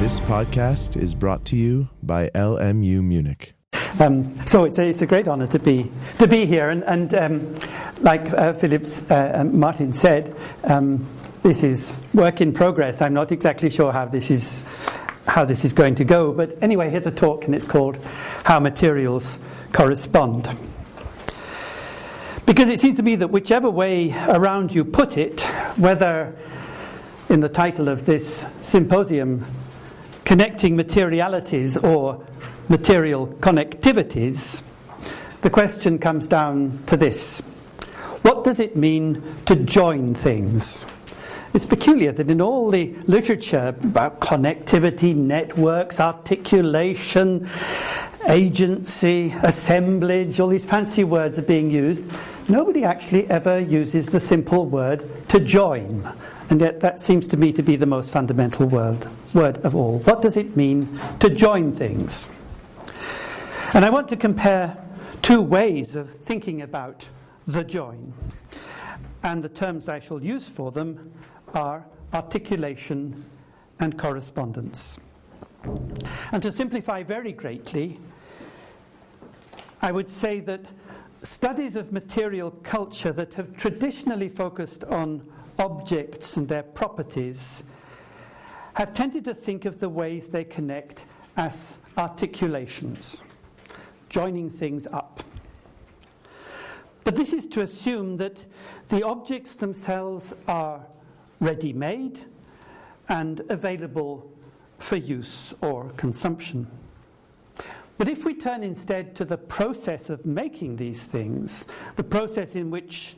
This podcast is brought to you by LMU Munich. So it's a great honour to be here, and like Philip's Martin said, this is work in progress. I'm not exactly sure how this is going to go, but anyway, here's a talk, and it's called "How Materials Correspond." Because it seems to me that whichever way around you put it, whether in the title of this symposium, Connecting Materialities or Material Connectivities, the question comes down to this: what does it mean to join things? It's peculiar that in all the literature about connectivity, networks, articulation, agency, assemblage, all these fancy words are being used, nobody actually ever uses the simple word to join. And yet that seems to me to be the most fundamental word of all. What does it mean to join things? And I want to compare two ways of thinking about the join. And the terms I shall use for them are articulation and correspondence. And to simplify very greatly, I would say that studies of material culture that have traditionally focused on objects and their properties have tended to think of the ways they connect as articulations, joining things up. But this is to assume that the objects themselves are ready-made and available for use or consumption. But if we turn instead to the process of making these things, the processes in which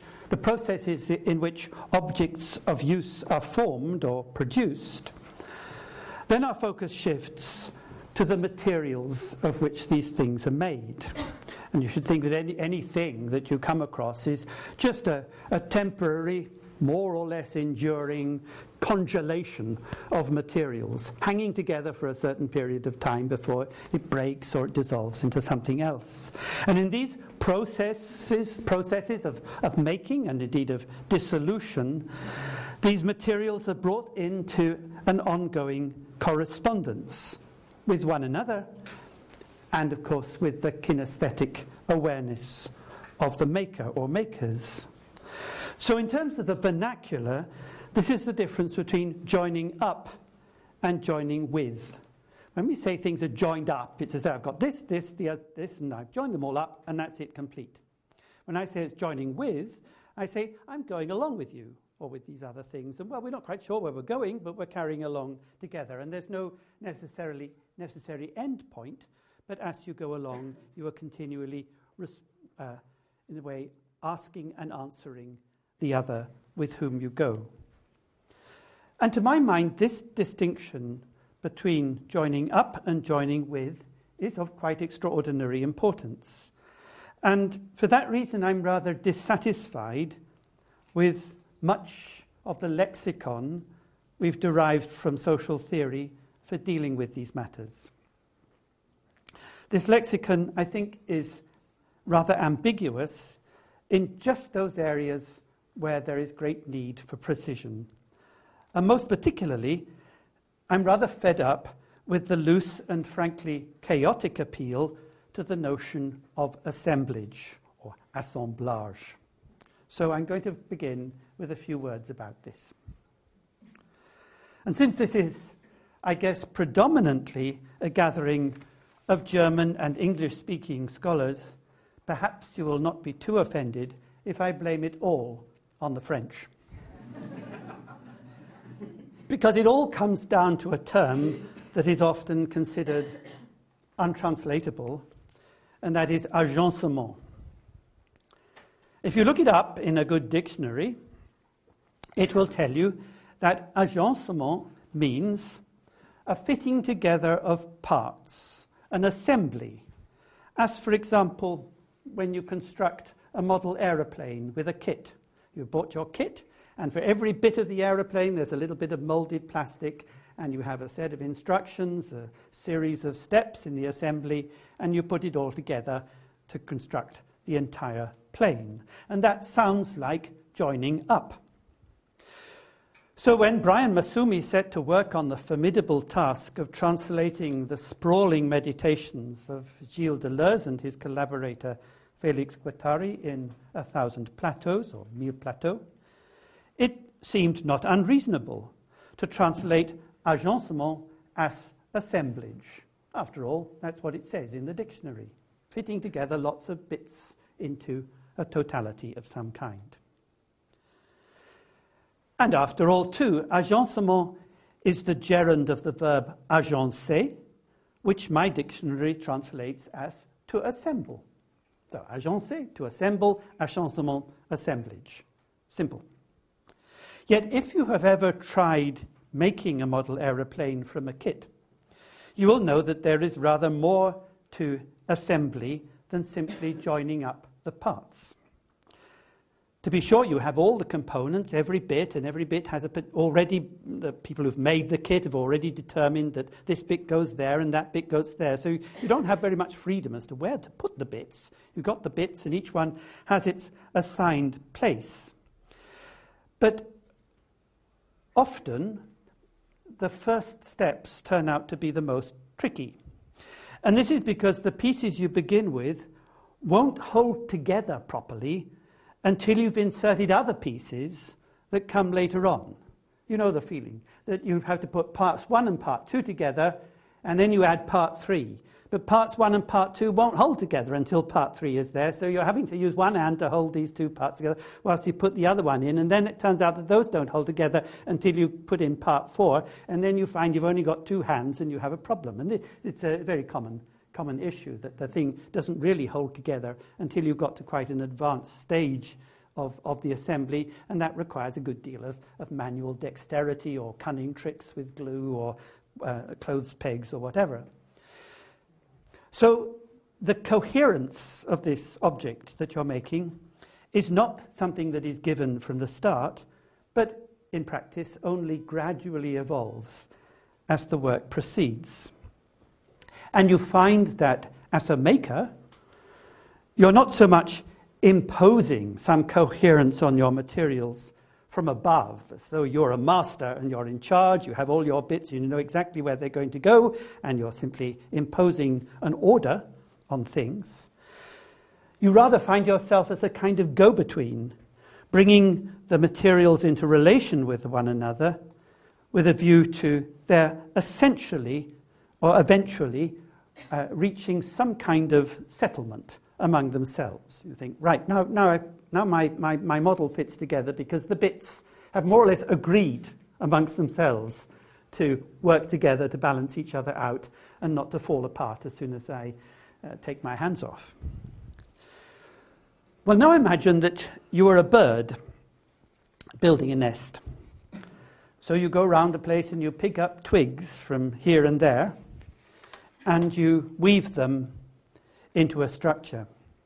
objects of use are formed or produced, then our focus shifts to the materials of which these things are made. And you should think that anything that you come across is just a temporary, more or less enduring congelation of materials, hanging together for a certain period of time before it breaks or it dissolves into something else. And in these processes of making and indeed of dissolution, these materials are brought into an ongoing correspondence with one another and, of course, with the kinesthetic awareness of the maker or makers. So in terms of the vernacular, this is the difference between joining up and joining with. When we say things are joined up, it's as though I've got this, and I've joined them all up, and that's it, complete. When I say it's joining with, I say I'm going along with you, or with these other things. And, well, we're not quite sure where we're going, but we're carrying along together. And there's no necessary end point, but as you go along, you are continually, in a way, asking and answering the other with whom you go. And to my mind, this distinction between joining up and joining with is of quite extraordinary importance. And for that reason, I'm rather dissatisfied with much of the lexicon we've derived from social theory for dealing with these matters. This lexicon, I think, is rather ambiguous in just those areas where there is great need for precision. And most particularly, I'm rather fed up with the loose and frankly chaotic appeal to the notion of assemblage or assemblage. So I'm going to begin with a few words about this. And since this is, I guess, predominantly a gathering of German and English-speaking scholars, perhaps you will not be too offended if I blame it all on the French. Because it all comes down to a term that is often considered untranslatable, and that is agencement. If you look it up in a good dictionary, it will tell you that agencement means a fitting together of parts, an assembly. As, for example, when you construct a model aeroplane with a kit. You bought your kit, and for every bit of the aeroplane there's a little bit of molded plastic, and you have a set of instructions, a series of steps in the assembly, and you put it all together to construct the entire plane. And that sounds like joining up. So when Brian Masumi set to work on the formidable task of translating the sprawling meditations of Gilles Deleuze and his collaborator Félix Guattari in 1,000 Plateaux, or 1000 Plateaux, it seemed not unreasonable to translate agencement as assemblage. After all, that's what it says in the dictionary, fitting together lots of bits into a totality of some kind. And after all, too, agencement is the gerund of the verb agencer, which my dictionary translates as to assemble. So, agencer, to assemble, agencement, assemblage. Simple. Yet, if you have ever tried making a model aeroplane from a kit, you will know that there is rather more to assembly than simply joining up the parts. To be sure, you have all the components, every bit, and every bit has already, the people who've made the kit have already determined that this bit goes there and that bit goes there. So you don't have very much freedom as to where to put the bits. You've got the bits and each one has its assigned place. But often, the first steps turn out to be the most tricky. And this is because the pieces you begin with won't hold together properly until you've inserted other pieces that come later on. You know the feeling, that you have to put parts 1 and part 2 together, and then you add part 3. But parts 1 and part 2 won't hold together until part 3 is there, so you're having to use one hand to hold these two parts together whilst you put the other one in, and then it turns out that those don't hold together until you put in part 4, and then you find you've only got 2 hands and you have a problem. And it's a very common issue, that the thing doesn't really hold together until you've got to quite an advanced stage of the assembly, and that requires a good deal of manual dexterity or cunning tricks with glue or clothes pegs or whatever. So the coherence of this object that you're making is not something that is given from the start, but in practice only gradually evolves as the work proceeds. And you find that as a maker, you're not so much imposing some coherence on your materials from above, as though you're a master and you're in charge, you have all your bits, you know exactly where they're going to go, and you're simply imposing an order on things. You rather find yourself as a kind of go-between, bringing the materials into relation with one another with a view to their essentially or eventually reaching some kind of settlement among themselves. You think, right, now my model fits together because the bits have more or less agreed amongst themselves to work together to balance each other out and not to fall apart as soon as I take my hands off. Well, now imagine that you are a bird building a nest. So you go around the place and you pick up twigs from here and there and you weave them into a structure.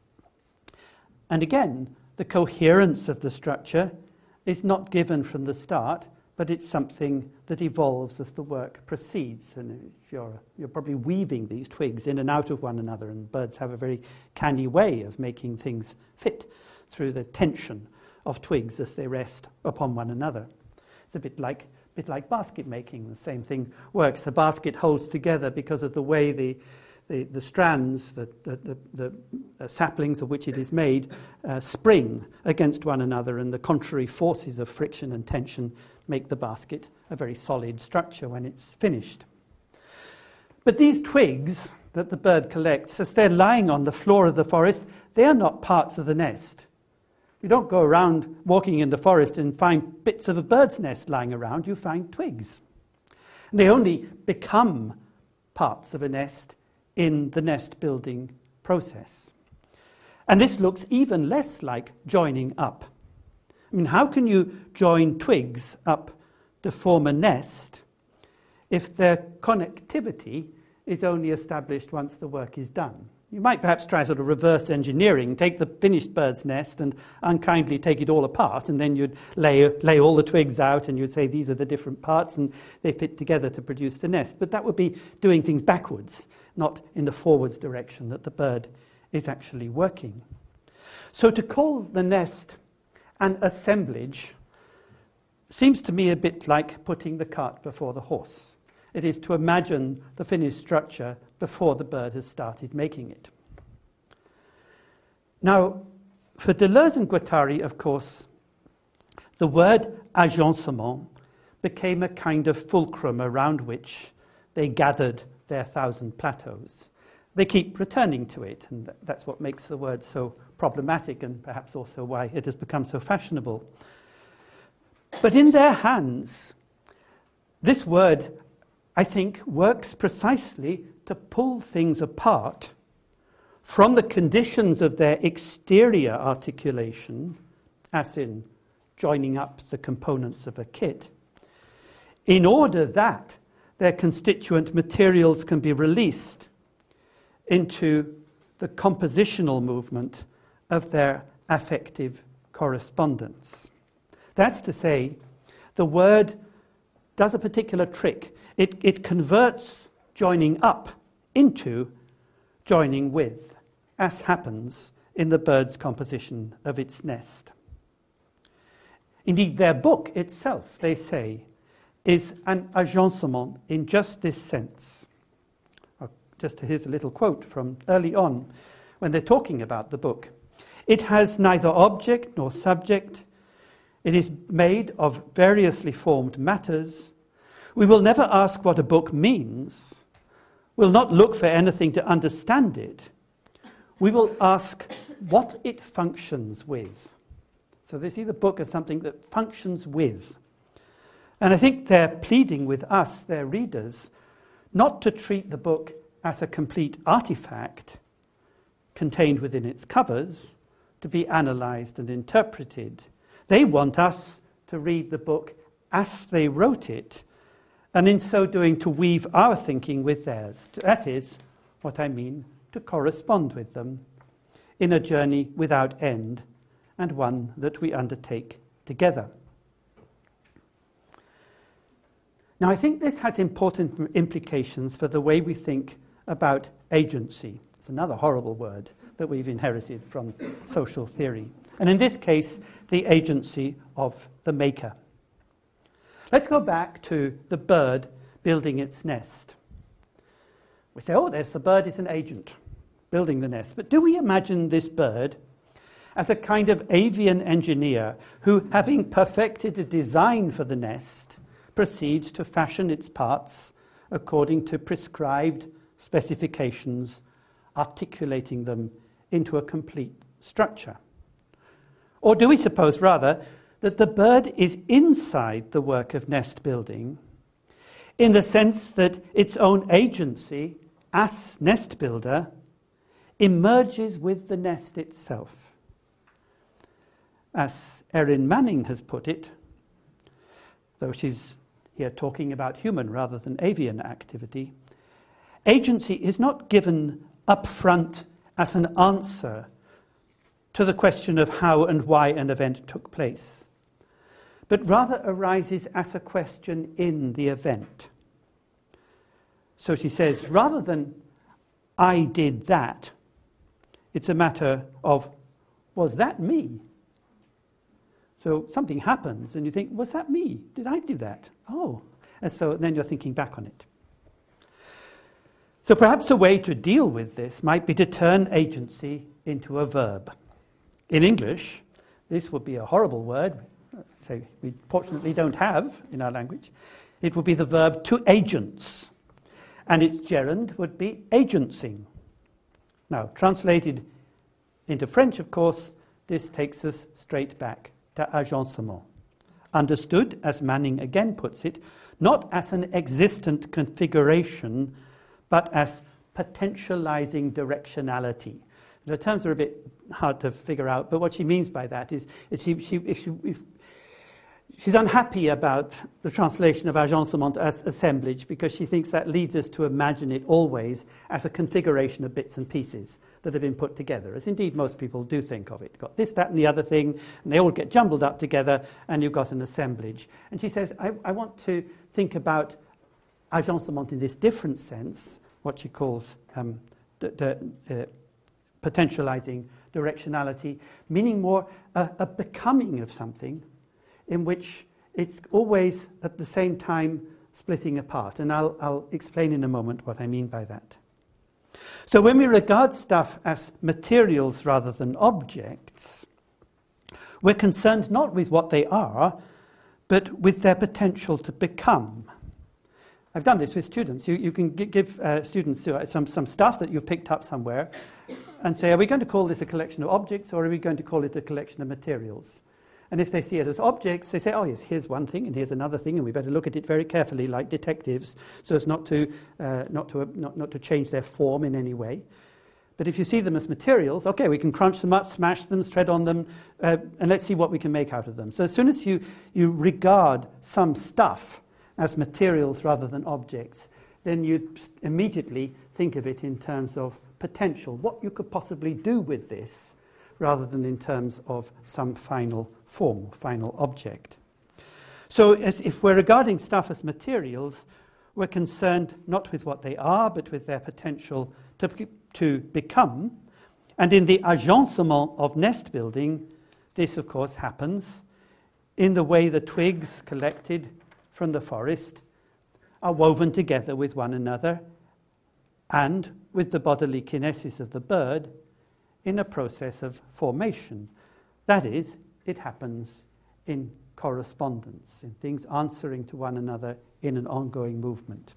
And again, the coherence of the structure is not given from the start, but it's something that evolves as the work proceeds. And you're probably weaving these twigs in and out of one another, and birds have a very canny way of making things fit through the tension of twigs as they rest upon one another. It's a bit like basket making. The same thing works. The basket holds together because of the way the strands, the saplings of which it is made, spring against one another, and the contrary forces of friction and tension make the basket a very solid structure when it's finished. But these twigs that the bird collects, as they're lying on the floor of the forest, they are not parts of the nest. You don't go around walking in the forest and find bits of a bird's nest lying around. You find twigs. And they only become parts of a nest in the nest building process. And this looks even less like joining up. I mean, how can you join twigs up to form a nest if their connectivity is only established once the work is done? You might perhaps try sort of reverse engineering, take the finished bird's nest and unkindly take it all apart, and then you'd lay all the twigs out and you'd say these are the different parts and they fit together to produce the nest. But that would be doing things backwards, not in the forwards direction that the bird is actually working. So to call the nest an assemblage seems to me a bit like putting the cart before the horse. It is to imagine the finished structure before the bird has started making it. Now, for Deleuze and Guattari, of course, the word agencement became a kind of fulcrum around which they gathered their 1,000 plateaus. They keep returning to it, and that's what makes the word so problematic and perhaps also why it has become so fashionable. But in their hands, this word, I think, works precisely to pull things apart from the conditions of their exterior articulation, as in joining up the components of a kit, in order that their constituent materials can be released into the compositional movement of their affective correspondence. That's to say, the word does a particular trick. It converts joining up into joining with, as happens in the bird's composition of its nest. Indeed, their book itself, they say, is an agencement in just this sense. Here's a little quote from early on when they're talking about the book. It has neither object nor subject. It is made of variously formed matters. We will never ask what a book means. We'll not look for anything to understand it. We will ask what it functions with. So they see the book as something that functions with. And I think they're pleading with us, their readers, not to treat the book as a complete artifact contained within its covers, to be analysed and interpreted. They want us to read the book as they wrote it, and in so doing to weave our thinking with theirs. That is what I mean, to correspond with them in a journey without end, and one that we undertake together. Now, I think this has important implications for the way we think about agency. It's another horrible word that we've inherited from social theory. And in this case, the agency of the maker. Let's go back to the bird building its nest. We say, oh, there's the bird is an agent building the nest. But do we imagine this bird as a kind of avian engineer who, having perfected a design for the nest, proceeds to fashion its parts according to prescribed specifications, articulating them into a complete structure? Or do we suppose, rather, that the bird is inside the work of nest building in the sense that its own agency as nest builder emerges with the nest itself? As Erin Manning has put it, though she's here talking about human rather than avian activity, agency is not given up front as an answer to the question of how and why an event took place, but rather arises as a question in the event. So she says, rather than I did that, it's a matter of, was that me? So something happens and you think, was that me? Did I do that? Oh. And so then you're thinking back on it. So perhaps a way to deal with this might be to turn agency into a verb. In English, this would be a horrible word, so we fortunately don't have in our language. It would be the verb to agents, and its gerund would be agencing. Now, translated into French, of course, this takes us straight back to agencement. Understood, as Manning again puts it, not as an existent configuration, but as potentializing directionality. The terms are a bit hard to figure out, but what she means by that is if she's unhappy about the translation of agencement as assemblage, because she thinks that leads us to imagine it always as a configuration of bits and pieces that have been put together, as indeed most people do think of it. You've got this, that, and the other thing, and they all get jumbled up together, and you've got an assemblage. And she says, I want to think about agencement in this different sense, what she calls potentializing directionality, meaning more a becoming of something in which it's always at the same time splitting apart. And I'll explain in a moment what I mean by that. So when we regard stuff as materials rather than objects, we're concerned not with what they are, but with their potential to become. I've done this with students. You can give students some stuff that you've picked up somewhere and say, are we going to call this a collection of objects, or are we going to call it a collection of materials? And if they see it as objects, they say, oh yes, here's one thing and here's another thing, and we better look at it very carefully like detectives so as not to change their form in any way. But if you see them as materials, okay, we can crunch them up, smash them, tread on them, and let's see what we can make out of them. So as soon as you regard some stuff as materials rather than objects, then you immediately think of it in terms of potential, what you could possibly do with this, rather than in terms of some final form, final object. So if we're regarding stuff as materials, we're concerned not with what they are, but with their potential to become. And in the agencement of nest building, this of course happens in the way the twigs collected from the forest are woven together with one another and with the bodily kinesis of the bird in a process of formation. That is, it happens in correspondence, in things answering to one another in an ongoing movement.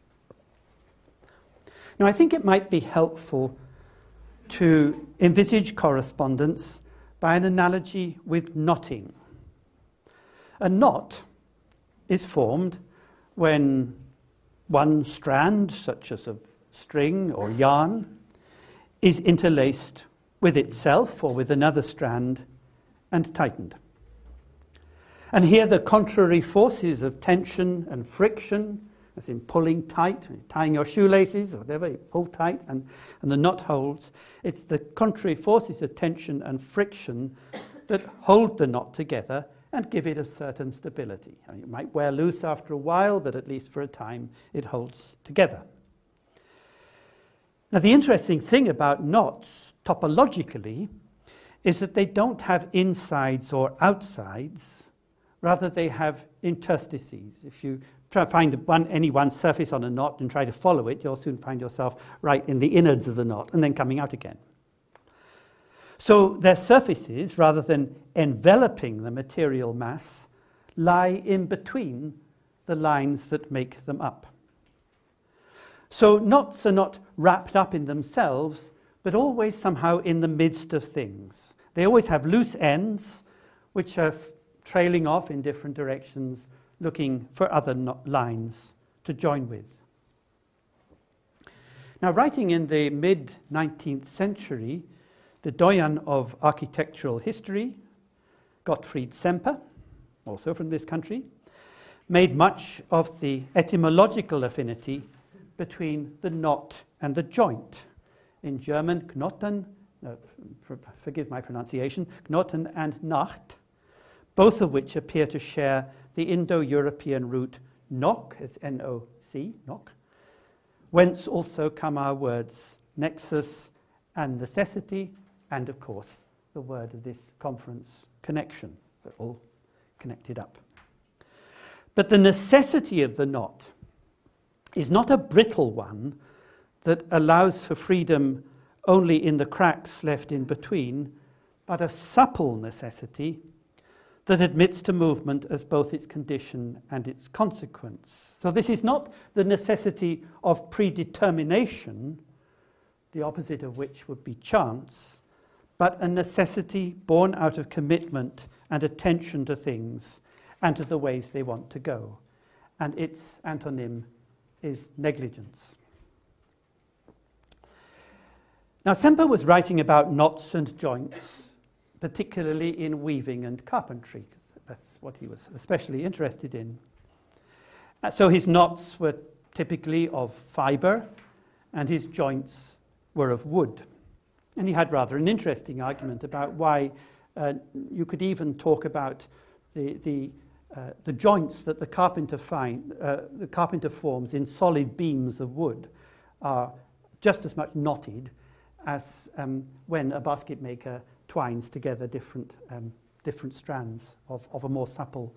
Now, I think it might be helpful to envisage correspondence by an analogy with knotting. A knot is formed when one strand, such as a string or yarn, is interlaced with itself or with another strand and tightened. And here the contrary forces of tension and friction, as in pulling tight, tying your shoelaces or whatever, you pull tight and the knot holds. It's the contrary forces of tension and friction that hold the knot together and give it a certain stability. I mean, it might wear loose after a while, but at least for a time it holds together. Now, the interesting thing about knots, topologically, is that they don't have insides or outsides. Rather, they have interstices. If you try to find any one surface on a knot and try to follow it, you'll soon find yourself right in the innards of the knot and then coming out again. So their surfaces, rather than enveloping the material mass, lie in between the lines that make them up. So knots are not wrapped up in themselves, but always somehow in the midst of things. They always have loose ends, which are trailing off in different directions, looking for other lines to join with. Now, writing in the mid-19th century, the doyen of architectural history, Gottfried Semper, also from this country, made much of the etymological affinity between the knot and the joint. In German, Knoten, forgive my pronunciation, Knoten and Nacht, both of which appear to share the Indo-European root nok, it's N-O-C, nok, whence also come our words nexus and necessity, and of course the word of this conference, connection. They're all connected up. But the necessity of the knot is not a brittle one that allows for freedom only in the cracks left in between, but a supple necessity that admits to movement as both its condition and its consequence. So this is not the necessity of predetermination, the opposite of which would be chance, but a necessity born out of commitment and attention to things and to the ways they want to go. And its antonym is negligence. Now, Semper was writing about knots and joints, particularly in weaving and carpentry. That's what he was especially interested in. So his knots were typically of fiber, and his joints were of wood. And he had rather an interesting argument about why you could even talk about the joints that the carpenter forms in solid beams of wood are just as much knotted as when a basket maker twines together different strands of a more supple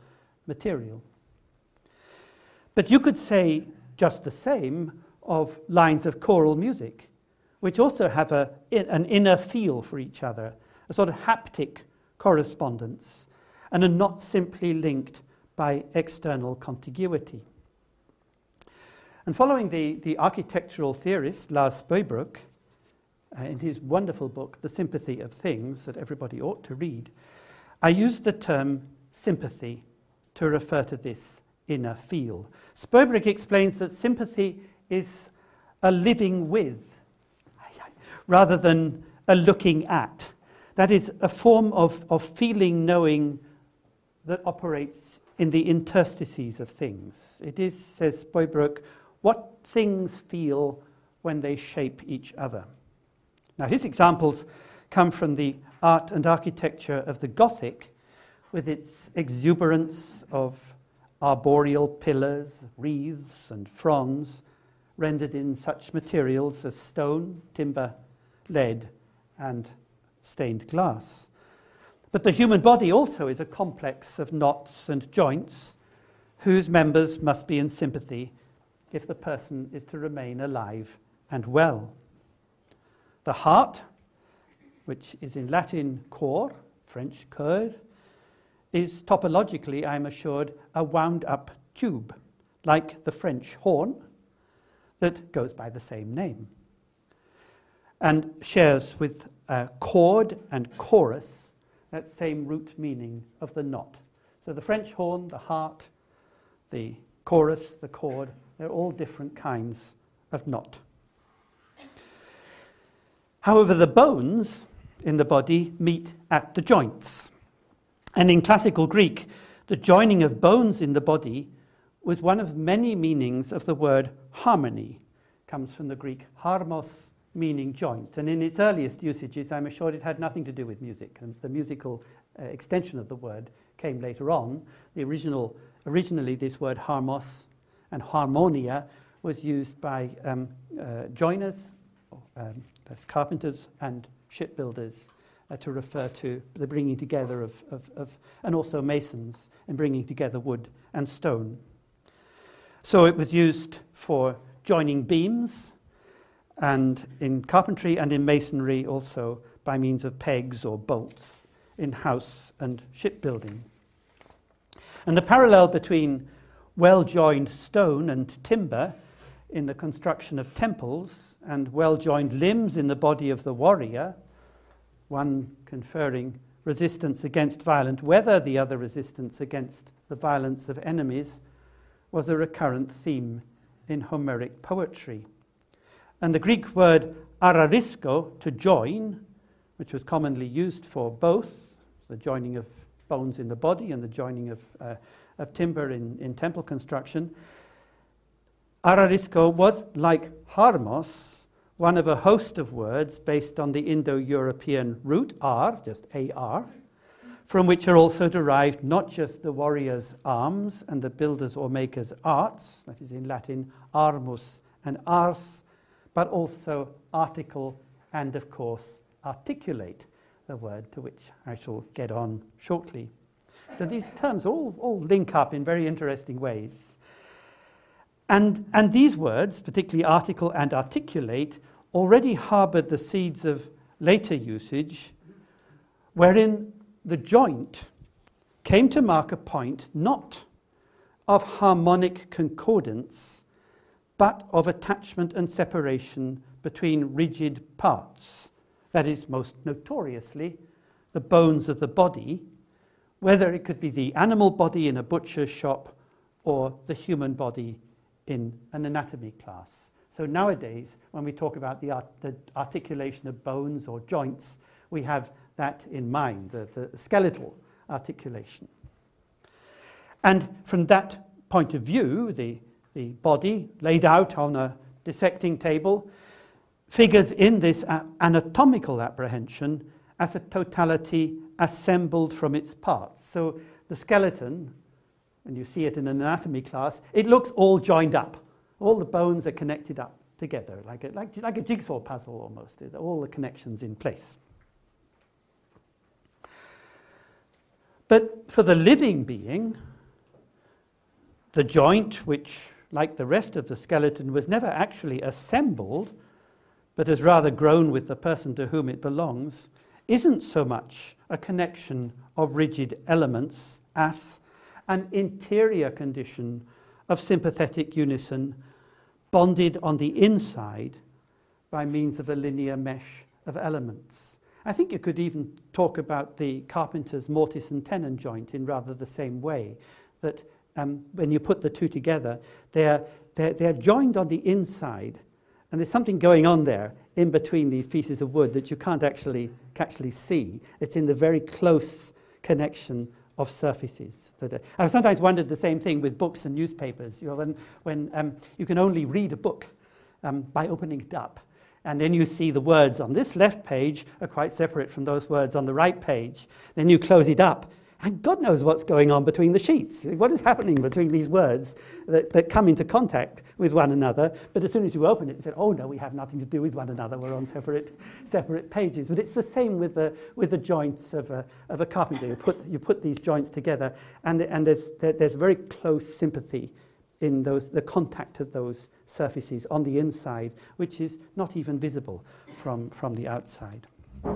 material. But you could say just the same of lines of choral music, which also have an inner feel for each other, a sort of haptic correspondence, and are not simply linked by external contiguity. And following the architectural theorist Lars Spøybruch, in his wonderful book, The Sympathy of Things, that everybody ought to read, I use the term sympathy to refer to this inner feel. Spøybruch explains that sympathy is a living with, rather than a looking at. That is a form of feeling, knowing that operates in the interstices of things. It is, says Spøybruch, what things feel when they shape each other. Now, his examples come from the art and architecture of the Gothic, with its exuberance of arboreal pillars, wreaths, and fronds, rendered in such materials as stone, timber, lead, and stained glass. But the human body also is a complex of knots and joints whose members must be in sympathy if the person is to remain alive and well. The heart, which is in Latin cor, French cœur, is topologically, I am assured, a wound-up tube, like the French horn, that goes by the same name, and shares with chord and chorus that same root meaning of the knot. So the French horn, the heart, the chorus, the chord, they're all different kinds of knot. However, the bones in the body meet at the joints. And in classical Greek, the joining of bones in the body was one of many meanings of the word harmony. It comes from the Greek harmos, meaning joint. And in its earliest usages, I'm assured it had nothing to do with music. And the musical extension of the word came later on. Originally, this word harmos and harmonia was used by joiners, that's carpenters and shipbuilders, to refer to the bringing together of and also masons in bringing together wood and stone. So it was used for joining beams, and in carpentry and in masonry also by means of pegs or bolts in house and shipbuilding. And the parallel between well-joined stone and timber in the construction of temples and well-joined limbs in the body of the warrior, one conferring resistance against violent weather, the other resistance against the violence of enemies, was a recurrent theme in Homeric poetry. And the Greek word ararisko, to join, which was commonly used for both, the joining of bones in the body and the joining of timber in temple construction, ararisko was, like harmos, one of a host of words based on the Indo-European root ar, just ar, from which are also derived not just the warrior's arms and the builder's or maker's arts, that is in Latin armus and ars, but also article and, of course, articulate, the word to which I shall get on shortly. So these terms all link up in very interesting ways. And these words, particularly article and articulate, already harboured the seeds of later usage, wherein the joint came to mark a point not of harmonic concordance, but of attachment and separation between rigid parts, that is, most notoriously, the bones of the body, whether it could be the animal body in a butcher's shop or the human body in an anatomy class. So nowadays, when we talk about the articulation of bones or joints, we have that in mind, the skeletal articulation. And from that point of view, the body laid out on a dissecting table figures in this anatomical apprehension as a totality assembled from its parts. So the skeleton, when you see it in an anatomy class, it looks all joined up. All the bones are connected up together, like a jigsaw puzzle almost, all the connections in place. But for the living being, The joint, which, like the rest of the skeleton, was never actually assembled, but has rather grown with the person to whom it belongs, isn't so much a connection of rigid elements as an interior condition of sympathetic unison bonded on the inside by means of a linear mesh of elements. I think you could even talk about the carpenter's mortise and tenon joint in rather the same way, that when you put the two together, they're joined on the inside, and there's something going on there in between these pieces of wood that you can't actually see. It's in the very close connection of surfaces. I've sometimes wondered the same thing with books and newspapers. You know, when you can only read a book by opening it up, and then you see the words on this left page are quite separate from those words on the right page. Then you close it up, and God knows what's going on between the sheets. What is happening between these words that come into contact with one another? But as soon as you open it, you say, oh no, we have nothing to do with one another. We're on separate pages. But it's the same with the joints of a carpenter. You put these joints together, and there's very close sympathy in the contact of those surfaces on the inside, which is not even visible from the outside.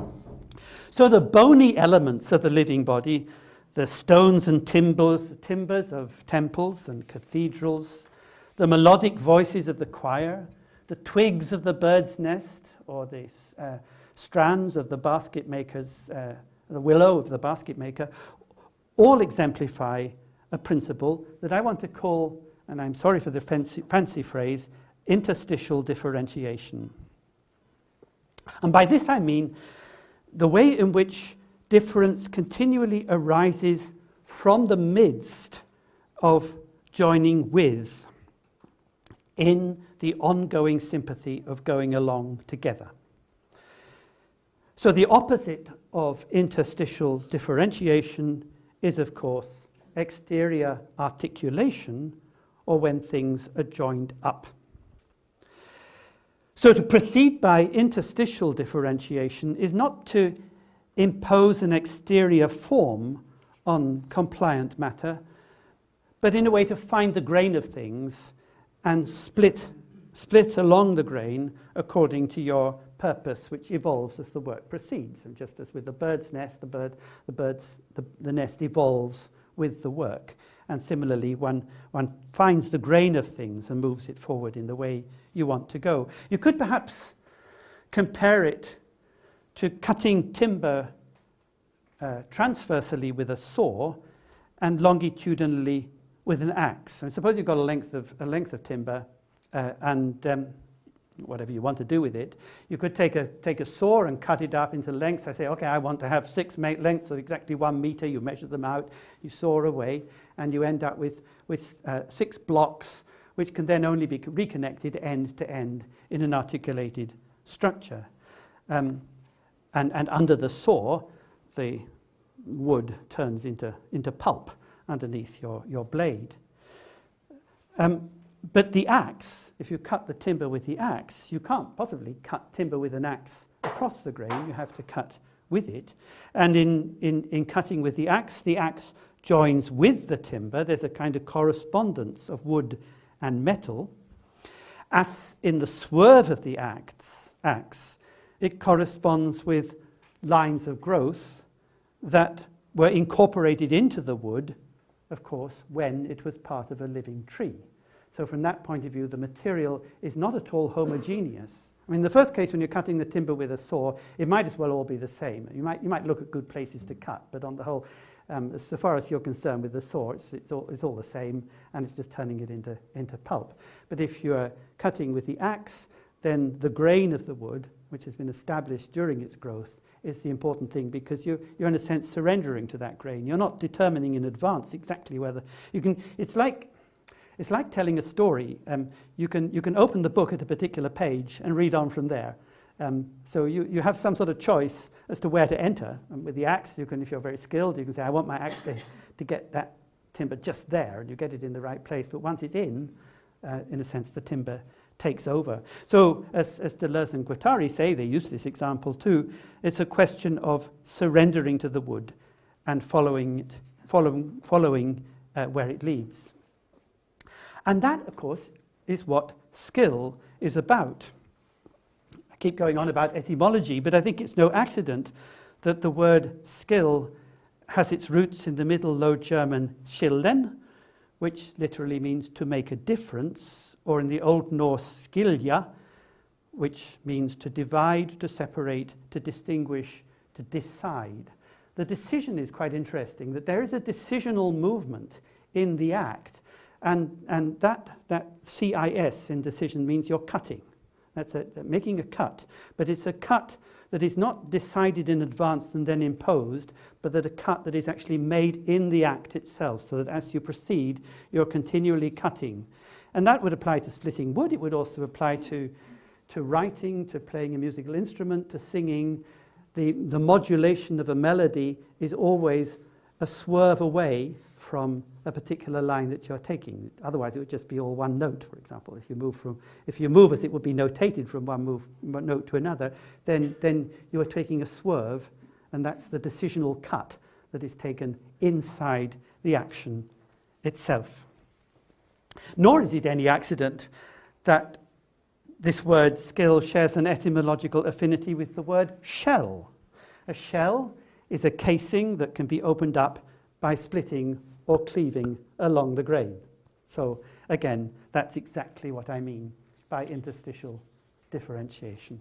So the bony elements of the living body, the stones and timbers of temples and cathedrals, the melodic voices of the choir, the twigs of the bird's nest, or the strands of the basket maker's, the willow of the basket maker, all exemplify a principle that I want to call, and I'm sorry for the fancy phrase, interstitial differentiation. And by this I mean the way in which difference continually arises from the midst of joining with in the ongoing sympathy of going along together. So the opposite of interstitial differentiation is, of course, exterior articulation, or when things are joined up. So to proceed by interstitial differentiation is not to impose an exterior form on compliant matter, but in a way to find the grain of things and split along the grain according to your purpose, which evolves as the work proceeds. And just as with the bird's nest, the nest evolves with the work. And similarly, one finds the grain of things and moves it forward in the way you want to go. You could perhaps compare it to cutting timber transversally with a saw and longitudinally with an axe. And suppose you've got a length of timber and whatever you want to do with it, you could take a saw and cut it up into lengths. I say, okay, I want to have 6 lengths of exactly 1 meter. You measure them out, you saw away, and you end up with 6 blocks, which can then only be reconnected end to end in an articulated structure. And under the saw, the wood turns into pulp underneath your blade. But the axe, if you cut the timber with the axe, you can't possibly cut timber with an axe across the grain. You have to cut with it. And in cutting with the axe joins with the timber. There's a kind of correspondence of wood and metal. As in the swerve of the axe, it corresponds with lines of growth that were incorporated into the wood, of course, when it was part of a living tree. So from that point of view, the material is not at all homogeneous. I mean, in the first case, when you're cutting the timber with a saw, it might as well all be the same. You might look at good places to cut, but on the whole, so far as you're concerned with the saw, it's all the same, and it's just turning it into pulp. But if you're cutting with the axe, then the grain of the wood, which has been established during its growth, is the important thing, because you're in a sense surrendering to that grain. You're not determining in advance exactly whether you can. It's like telling a story. You can open the book at a particular page and read on from there. So you have some sort of choice as to where to enter. And with the axe, you can, if you're very skilled, you can say, I want my axe to get that timber just there, and you get it in the right place. But once it's in a sense, the timber takes over. So as Deleuze and Guattari say, they use this example too, it's a question of surrendering to the wood and following where it leads. And that, of course, is what skill is about. I keep going on about etymology, but I think it's no accident that the word skill has its roots in the Middle Low German skillen, which literally means to make a difference, or in the Old Norse skilja, which means to divide, to separate, to distinguish, to decide. The decision is quite interesting, that there is a decisional movement in the act, and that CIS in decision means you're cutting. That's making a cut, but it's a cut that is not decided in advance and then imposed, but that a cut that is actually made in the act itself, so that as you proceed, you're continually cutting. And that would apply to splitting wood. It would also apply to writing, to playing a musical instrument, to singing. The modulation of a melody is always a swerve away from a particular line that you're taking. Otherwise, it would just be all one note, for example. If you move as it would be notated from one note to another, then you are taking a swerve, and that's the decisional cut that is taken inside the action itself. Nor is it any accident that this word skill shares an etymological affinity with the word shell. A shell is a casing that can be opened up by splitting or cleaving along the grain. So again, that's exactly what I mean by interstitial differentiation.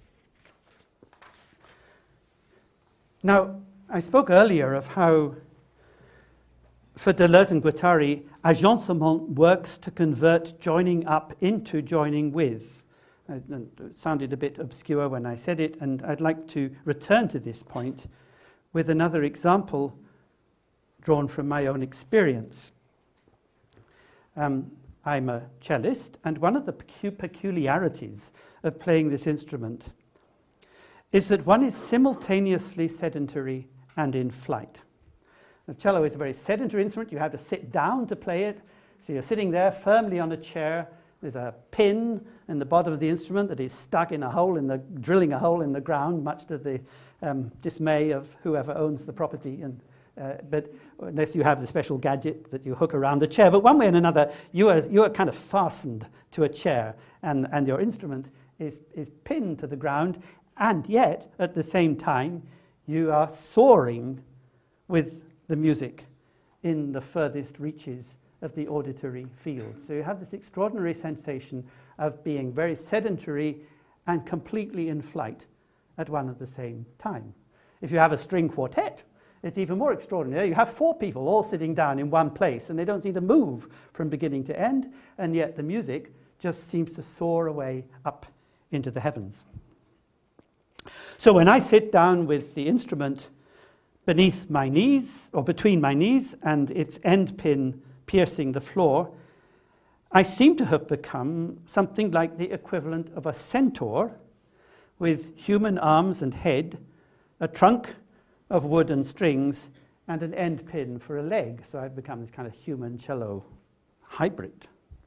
Now, I spoke earlier of how, for Deleuze and Guattari, agencement works to convert joining up into joining with. It sounded a bit obscure when I said it, and I'd like to return to this point with another example drawn from my own experience. I'm a cellist, and one of the peculiarities of playing this instrument is that one is simultaneously sedentary and in flight. The cello is a very sedentary instrument. You have to sit down to play it. So you're sitting there firmly on a chair. There's a pin in the bottom of the instrument that is stuck in drilling a hole in the ground, much to the dismay of whoever owns the property. But unless you have the special gadget that you hook around the chair. But one way or another, you are kind of fastened to a chair, and your instrument is pinned to the ground, and yet, at the same time, you are soaring with the music in the furthest reaches of the auditory field. So you have this extraordinary sensation of being very sedentary and completely in flight at one and the same time. If you have a string quartet, it's even more extraordinary. You have 4 people all sitting down in one place, and they don't seem to move from beginning to end, and yet the music just seems to soar away up into the heavens. So when I sit down with the instrument beneath my knees, or between my knees, and its end pin piercing the floor, I seem to have become something like the equivalent of a centaur with human arms and head, a trunk of wood and strings, and an end pin for a leg. So I've become this kind of human cello hybrid.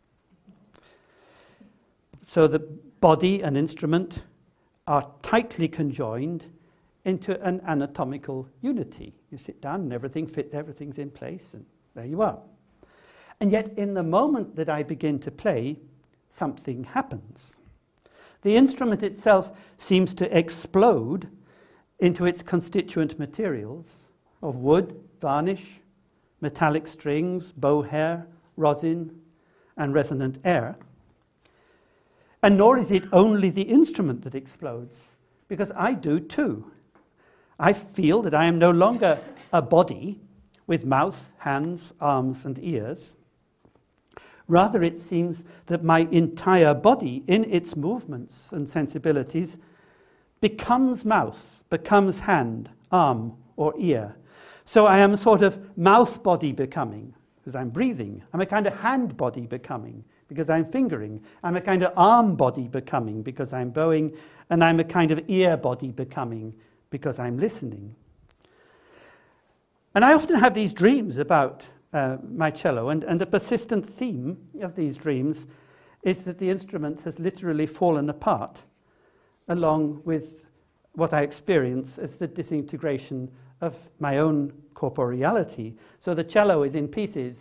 So the body and instrument are tightly conjoined into an anatomical unity. You sit down and everything fits, everything's in place, and there you are. And yet in the moment that I begin to play, something happens. The instrument itself seems to explode into its constituent materials of wood, varnish, metallic strings, bow hair, rosin, and resonant air. And nor is it only the instrument that explodes, because I do too. I feel that I am no longer a body with mouth, hands, arms, and ears. Rather, it seems that my entire body, in its movements and sensibilities, becomes mouth, becomes hand, arm, or ear. So I am sort of mouth body becoming, because I'm breathing. I'm a kind of hand body becoming, because I'm fingering. I'm a kind of arm body becoming, because I'm bowing. And I'm a kind of ear body becoming, because I'm listening. And I often have these dreams about my cello, and a persistent theme of these dreams is that the instrument has literally fallen apart, along with what I experience as the disintegration of my own corporeality. So the cello is in pieces,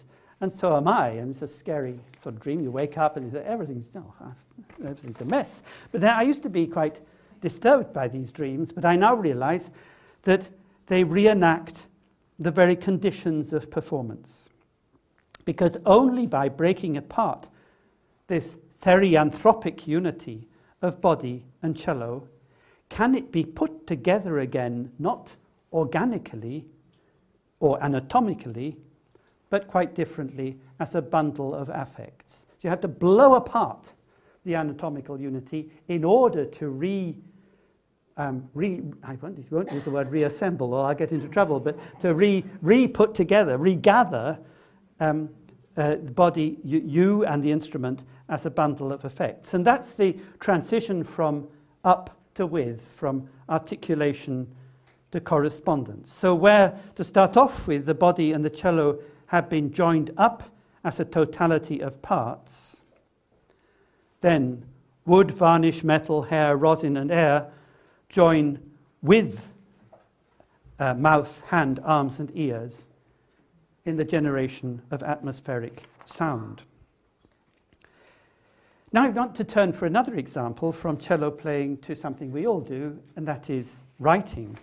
and so am I. And it's a scary sort of dream. You wake up and you say, everything's a mess. But then I used to be quite disturbed by these dreams, but I now realize that they reenact the very conditions of performance. Because only by breaking apart this therianthropic unity of body and cello can it be put together again, not organically or anatomically, but quite differently as a bundle of affects. So you have to blow apart the anatomical unity in order to I won't use the word reassemble or I'll get into trouble, but to re-put together, regather the body, you and the instrument as a bundle of effects. And that's the transition from up to with, from articulation to correspondence. So where, to start off with, the body and the cello have been joined up as a totality of parts, then wood, varnish, metal, hair, rosin, and air join with mouth, hand, arms, and ears in the generation of atmospheric sound. Now I want to turn for another example from cello playing to something we all do, and that is writing.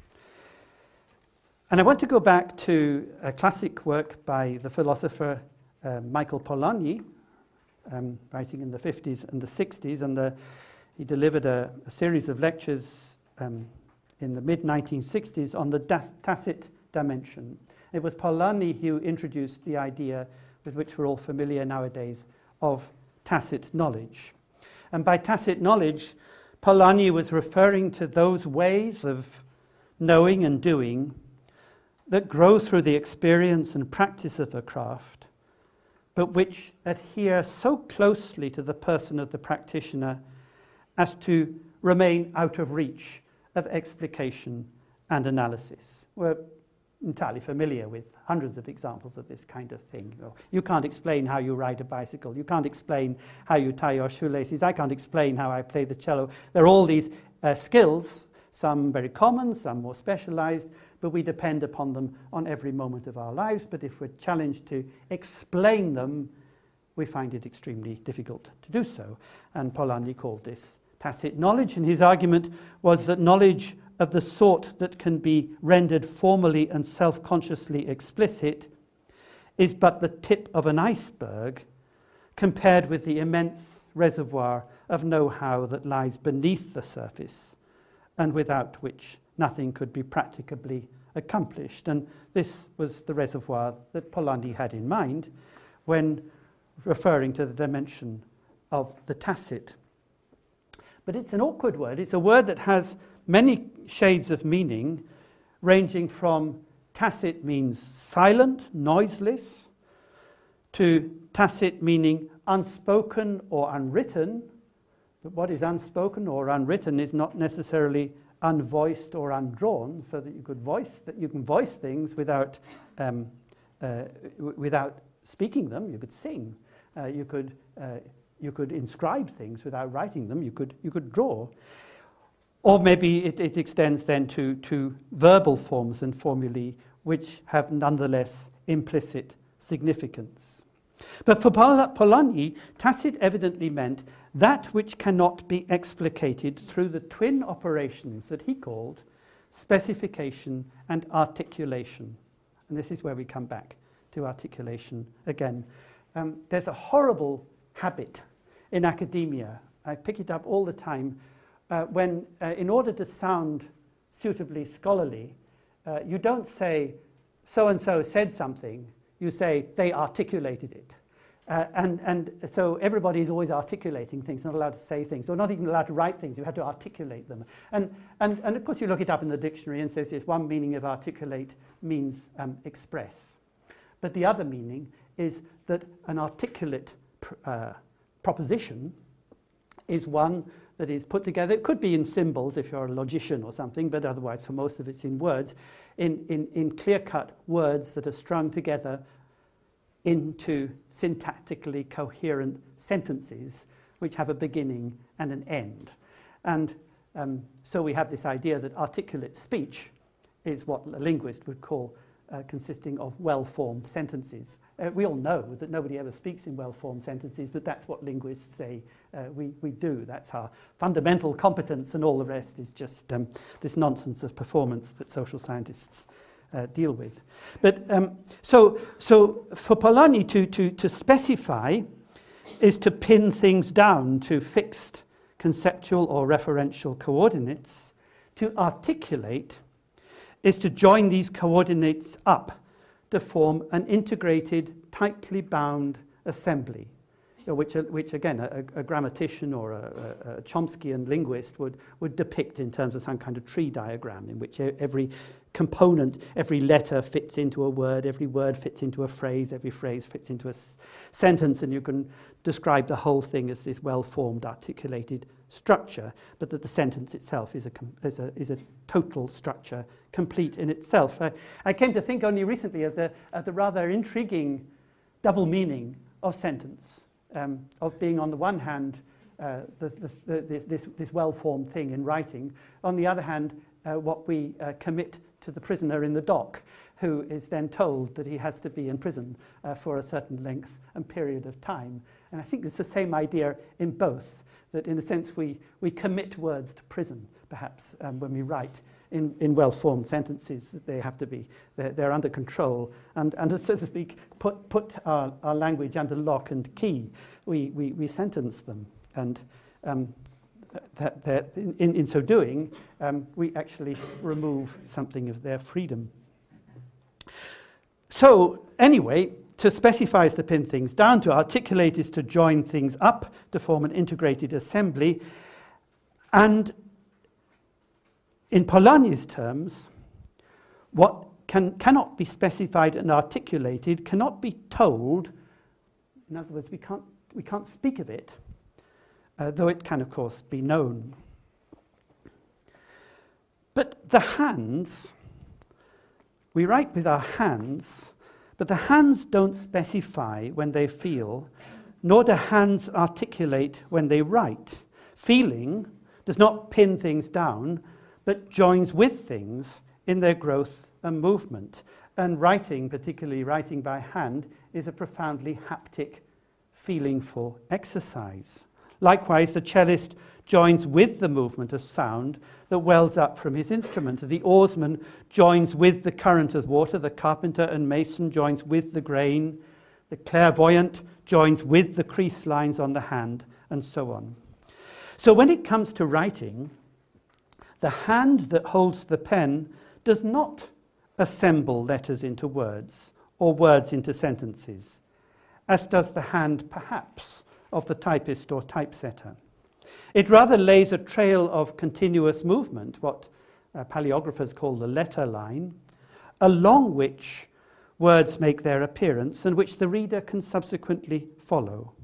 And I want to go back to a classic work by the philosopher Michael Polanyi, writing in the 50s and the 60s, and he delivered a series of lectures in the mid-1960s on the tacit dimension. It was Polanyi who introduced the idea with which we're all familiar nowadays of tacit knowledge. And by tacit knowledge, Polanyi was referring to those ways of knowing and doing that grow through the experience and practice of a craft, but which adhere so closely to the person of the practitioner as to remain out of reach of explication and analysis. We're entirely familiar with hundreds of examples of this kind of thing. You can't explain how you ride a bicycle. You can't explain how you tie your shoelaces. I can't explain how I play the cello. There are all these skills, some very common, some more specialized, but we depend upon them on every moment of our lives. But if we're challenged to explain them, we find it extremely difficult to do so. And Polanyi called this tacit knowledge, and his argument was that knowledge of the sort that can be rendered formally and self-consciously explicit is but the tip of an iceberg compared with the immense reservoir of know-how that lies beneath the surface and without which nothing could be practicably accomplished. And this was the reservoir that Polanyi had in mind when referring to the dimension of the tacit. But it's an awkward word. It's a word that has many shades of meaning, ranging from tacit means silent, noiseless, to tacit meaning unspoken or unwritten. But what is unspoken or unwritten is not necessarily unvoiced or undrawn, so that you can voice things without speaking them. You could sing. You could inscribe things without writing them. You could draw. Or maybe it extends then to verbal forms and formulae which have nonetheless implicit significance. But for Polanyi, tacit evidently meant that which cannot be explicated through the twin operations that he called specification and articulation. And this is where we come back to articulation again. There's a horrible habit in academia. I pick it up all the time. When, in order to sound suitably scholarly, you don't say, so-and-so said something, you say, they articulated it. And so everybody's always articulating things, not allowed to say things, or not even allowed to write things, you have to articulate them. And of course you look it up in the dictionary and says, yes, one meaning of articulate means express. But the other meaning is that an articulate proposition is one that is put together. It could be in symbols if you're a logician or something, but otherwise for most of it's in words, in clear-cut words that are strung together into syntactically coherent sentences which have a beginning and an end. And so we have this idea that articulate speech is what a linguist would call consisting of well-formed sentences. We all know that nobody ever speaks in well-formed sentences, but that's what linguists say we do. That's our fundamental competence, and all the rest is just this nonsense of performance that social scientists deal with. But so for Polanyi to specify is to pin things down to fixed conceptual or referential coordinates. To articulate is to join these coordinates up to form an integrated, tightly bound assembly, which again, a grammatician or a Chomskyan linguist would depict in terms of some kind of tree diagram in which every component, every letter fits into a word, every word fits into a phrase, every phrase fits into a sentence, and you can describe the whole thing as this well-formed, articulated structure, but that the sentence itself is a total structure, complete in itself. I came to think only recently of the rather intriguing double meaning of sentence, of being on the one hand this well-formed thing in writing, on the other hand what we commit to the prisoner in the dock, who is then told that he has to be in prison for a certain length and period of time. And I think it's the same idea in both, that in a sense we commit words to prison, perhaps, when we write in well-formed sentences, that they have to be, they're under control, and so to speak, put our language under lock and key. We sentence them, and that in so doing, we actually remove something of their freedom. So anyway, to specify is to pin things down, to articulate is to join things up to form an integrated assembly. And in Polanyi's terms, what cannot be specified and articulated cannot be told. In other words, we can't speak of it, though it can, of course, be known. But the hands, we write with our hands, but the hands don't specify when they feel, nor do hands articulate when they write. Feeling does not pin things down, but joins with things in their growth and movement. And writing, particularly writing by hand, is a profoundly haptic, feelingful exercise. Likewise, the cellist joins with the movement of sound that wells up from his instrument. The oarsman joins with the current of water, the carpenter and mason joins with the grain, the clairvoyant joins with the crease lines on the hand, and so on. So when it comes to writing, the hand that holds the pen does not assemble letters into words or words into sentences, as does the hand, perhaps, of the typist or typesetter. It rather lays a trail of continuous movement, what paleographers call the letter line, along which words make their appearance and which the reader can subsequently follow.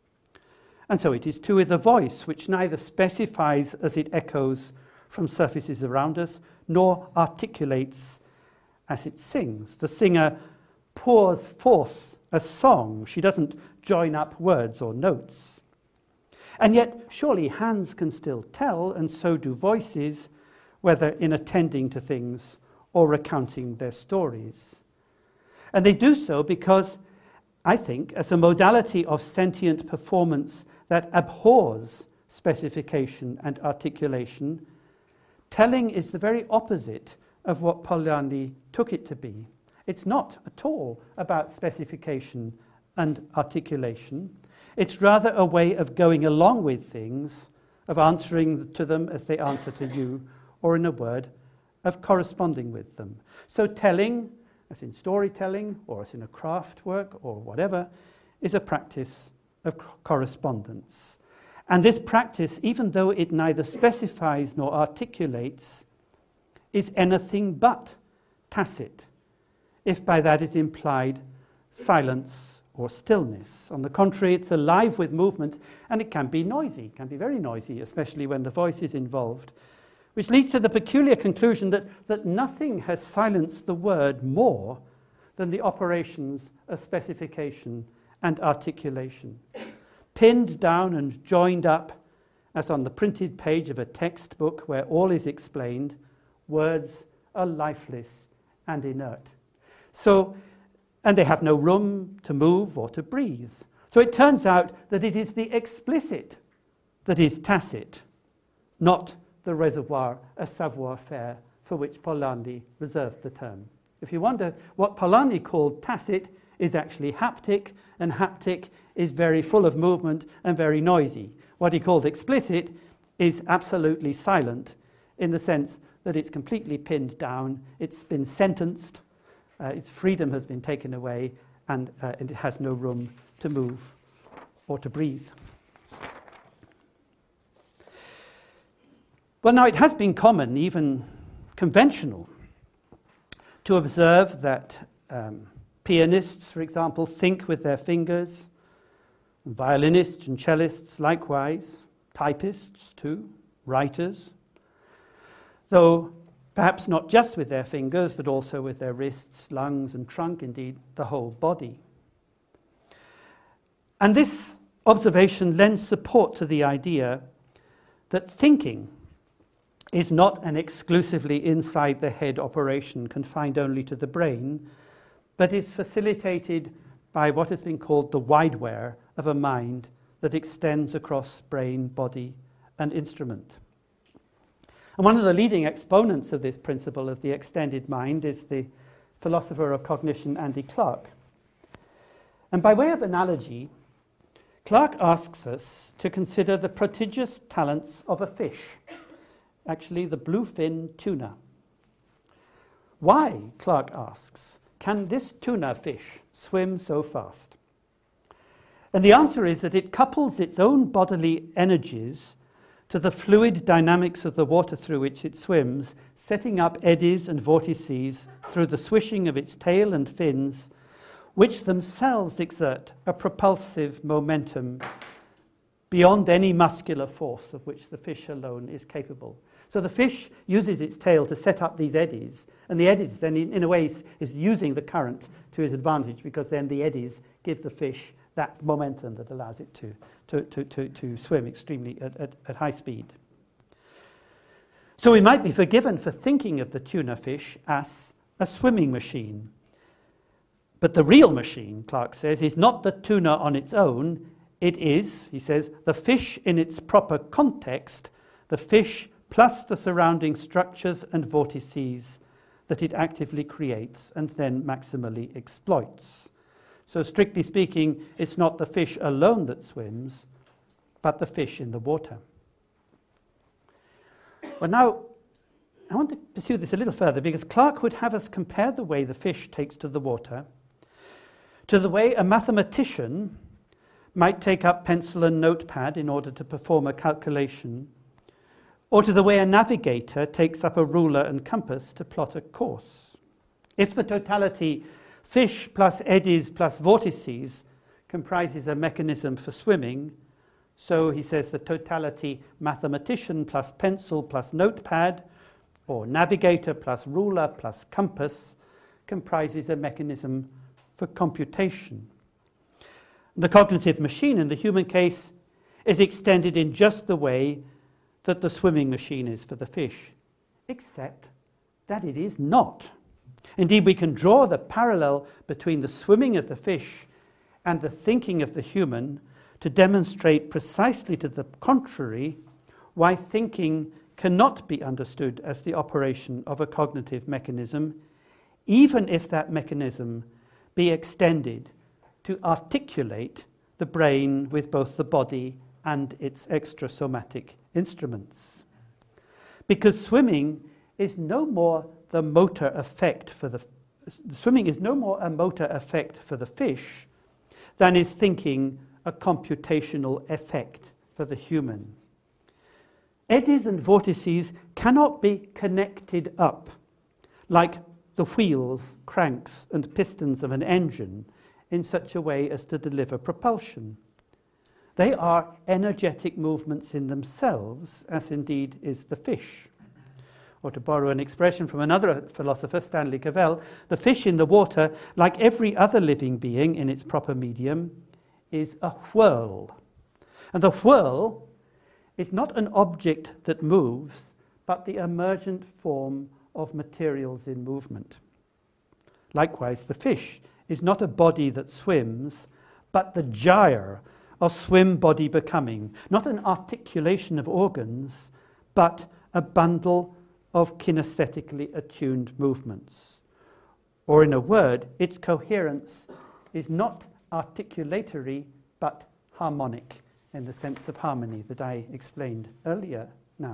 And so it is too with the voice, which neither specifies as it echoes from surfaces around us, nor articulates as it sings. The singer pours forth a song. She doesn't join up words or notes. And yet, surely hands can still tell, and so do voices, whether in attending to things or recounting their stories. And they do so because, I think, as a modality of sentient performance that abhors specification and articulation, telling is the very opposite of what Polanyi took it to be. It's not at all about specification and articulation. It's rather a way of going along with things, of answering to them as they answer to you, or in a word, of corresponding with them. So telling, as in storytelling, or as in a craft work, or whatever, is a practice of correspondence. And this practice, even though it neither specifies nor articulates, is anything but tacit, if by that is implied silence or stillness. On the contrary, it's alive with movement, and it can be noisy, it can be very noisy, especially when the voice is involved, which leads to the peculiar conclusion that nothing has silenced the word more than the operations of specification and articulation. Pinned down and joined up, as on the printed page of a textbook where all is explained, words are lifeless and inert. And they have no room to move or to breathe. So it turns out that it is the explicit that is tacit, not the reservoir of savoir-faire for which Polanyi reserved the term. If you wonder, what Polanyi called tacit is actually haptic, and haptic is very full of movement and very noisy. What he called explicit is absolutely silent, in the sense that it's completely pinned down, it's been sentenced, its freedom has been taken away, and it has no room to move or to breathe. Well, now it has been common, even conventional, to observe that pianists, for example, think with their fingers, and violinists and cellists likewise, typists too, writers, though perhaps not just with their fingers, but also with their wrists, lungs, and trunk, indeed the whole body. And this observation lends support to the idea that thinking is not an exclusively inside-the-head operation confined only to the brain, but is facilitated by what has been called the wideware of a mind that extends across brain, body, and instrument. And one of the leading exponents of this principle of the extended mind is the philosopher of cognition Andy Clark. And by way of analogy, Clark asks us to consider the prodigious talents of a fish, actually the bluefin tuna. Why, Clark asks, can this tuna fish swim so fast? And the answer is that it couples its own bodily energies to the fluid dynamics of the water through which it swims, setting up eddies and vortices through the swishing of its tail and fins, which themselves exert a propulsive momentum beyond any muscular force of which the fish alone is capable. So the fish uses its tail to set up these eddies, and the eddies then in a way is using the current to its advantage, because then the eddies give the fish that momentum that allows it to swim extremely at high speed. So we might be forgiven for thinking of the tuna fish as a swimming machine. But the real machine, Clark says, is not the tuna on its own. It is, he says, the fish in its proper context, the fish plus the surrounding structures and vortices that it actively creates and then maximally exploits. So strictly speaking, it's not the fish alone that swims, but the fish in the water. Well, now, I want to pursue this a little further, because Clark would have us compare the way the fish takes to the water to the way a mathematician might take up pencil and notepad in order to perform a calculation, or to the way a navigator takes up a ruler and compass to plot a course. If the totality fish plus eddies plus vortices comprises a mechanism for swimming, so he says the totality mathematician plus pencil plus notepad, or navigator plus ruler plus compass, comprises a mechanism for computation. The cognitive machine in the human case is extended in just the way that the swimming machine is for the fish, except that it is not. Indeed, we can draw the parallel between the swimming of the fish and the thinking of the human to demonstrate precisely to the contrary why thinking cannot be understood as the operation of a cognitive mechanism, even if that mechanism be extended to articulate the brain with both the body and its extrasomatic instruments. Because swimming is no more the motor effect for the swimming is no more a motor effect for the fish than is thinking a computational effect for the human. Eddies and vortices cannot be connected up like the wheels, cranks, and pistons of an engine in such a way as to deliver propulsion. They are energetic movements in themselves, as indeed is the fish. Or to borrow an expression from another philosopher, Stanley Cavell, the fish in the water, like every other living being in its proper medium, is a whirl. And the whirl is not an object that moves, but the emergent form of materials in movement. Likewise, the fish is not a body that swims, but the gyre of swim body becoming, not an articulation of organs, but a bundle of kinesthetically attuned movements. Or in a word, its coherence is not articulatory, but harmonic, in the sense of harmony that I explained earlier now.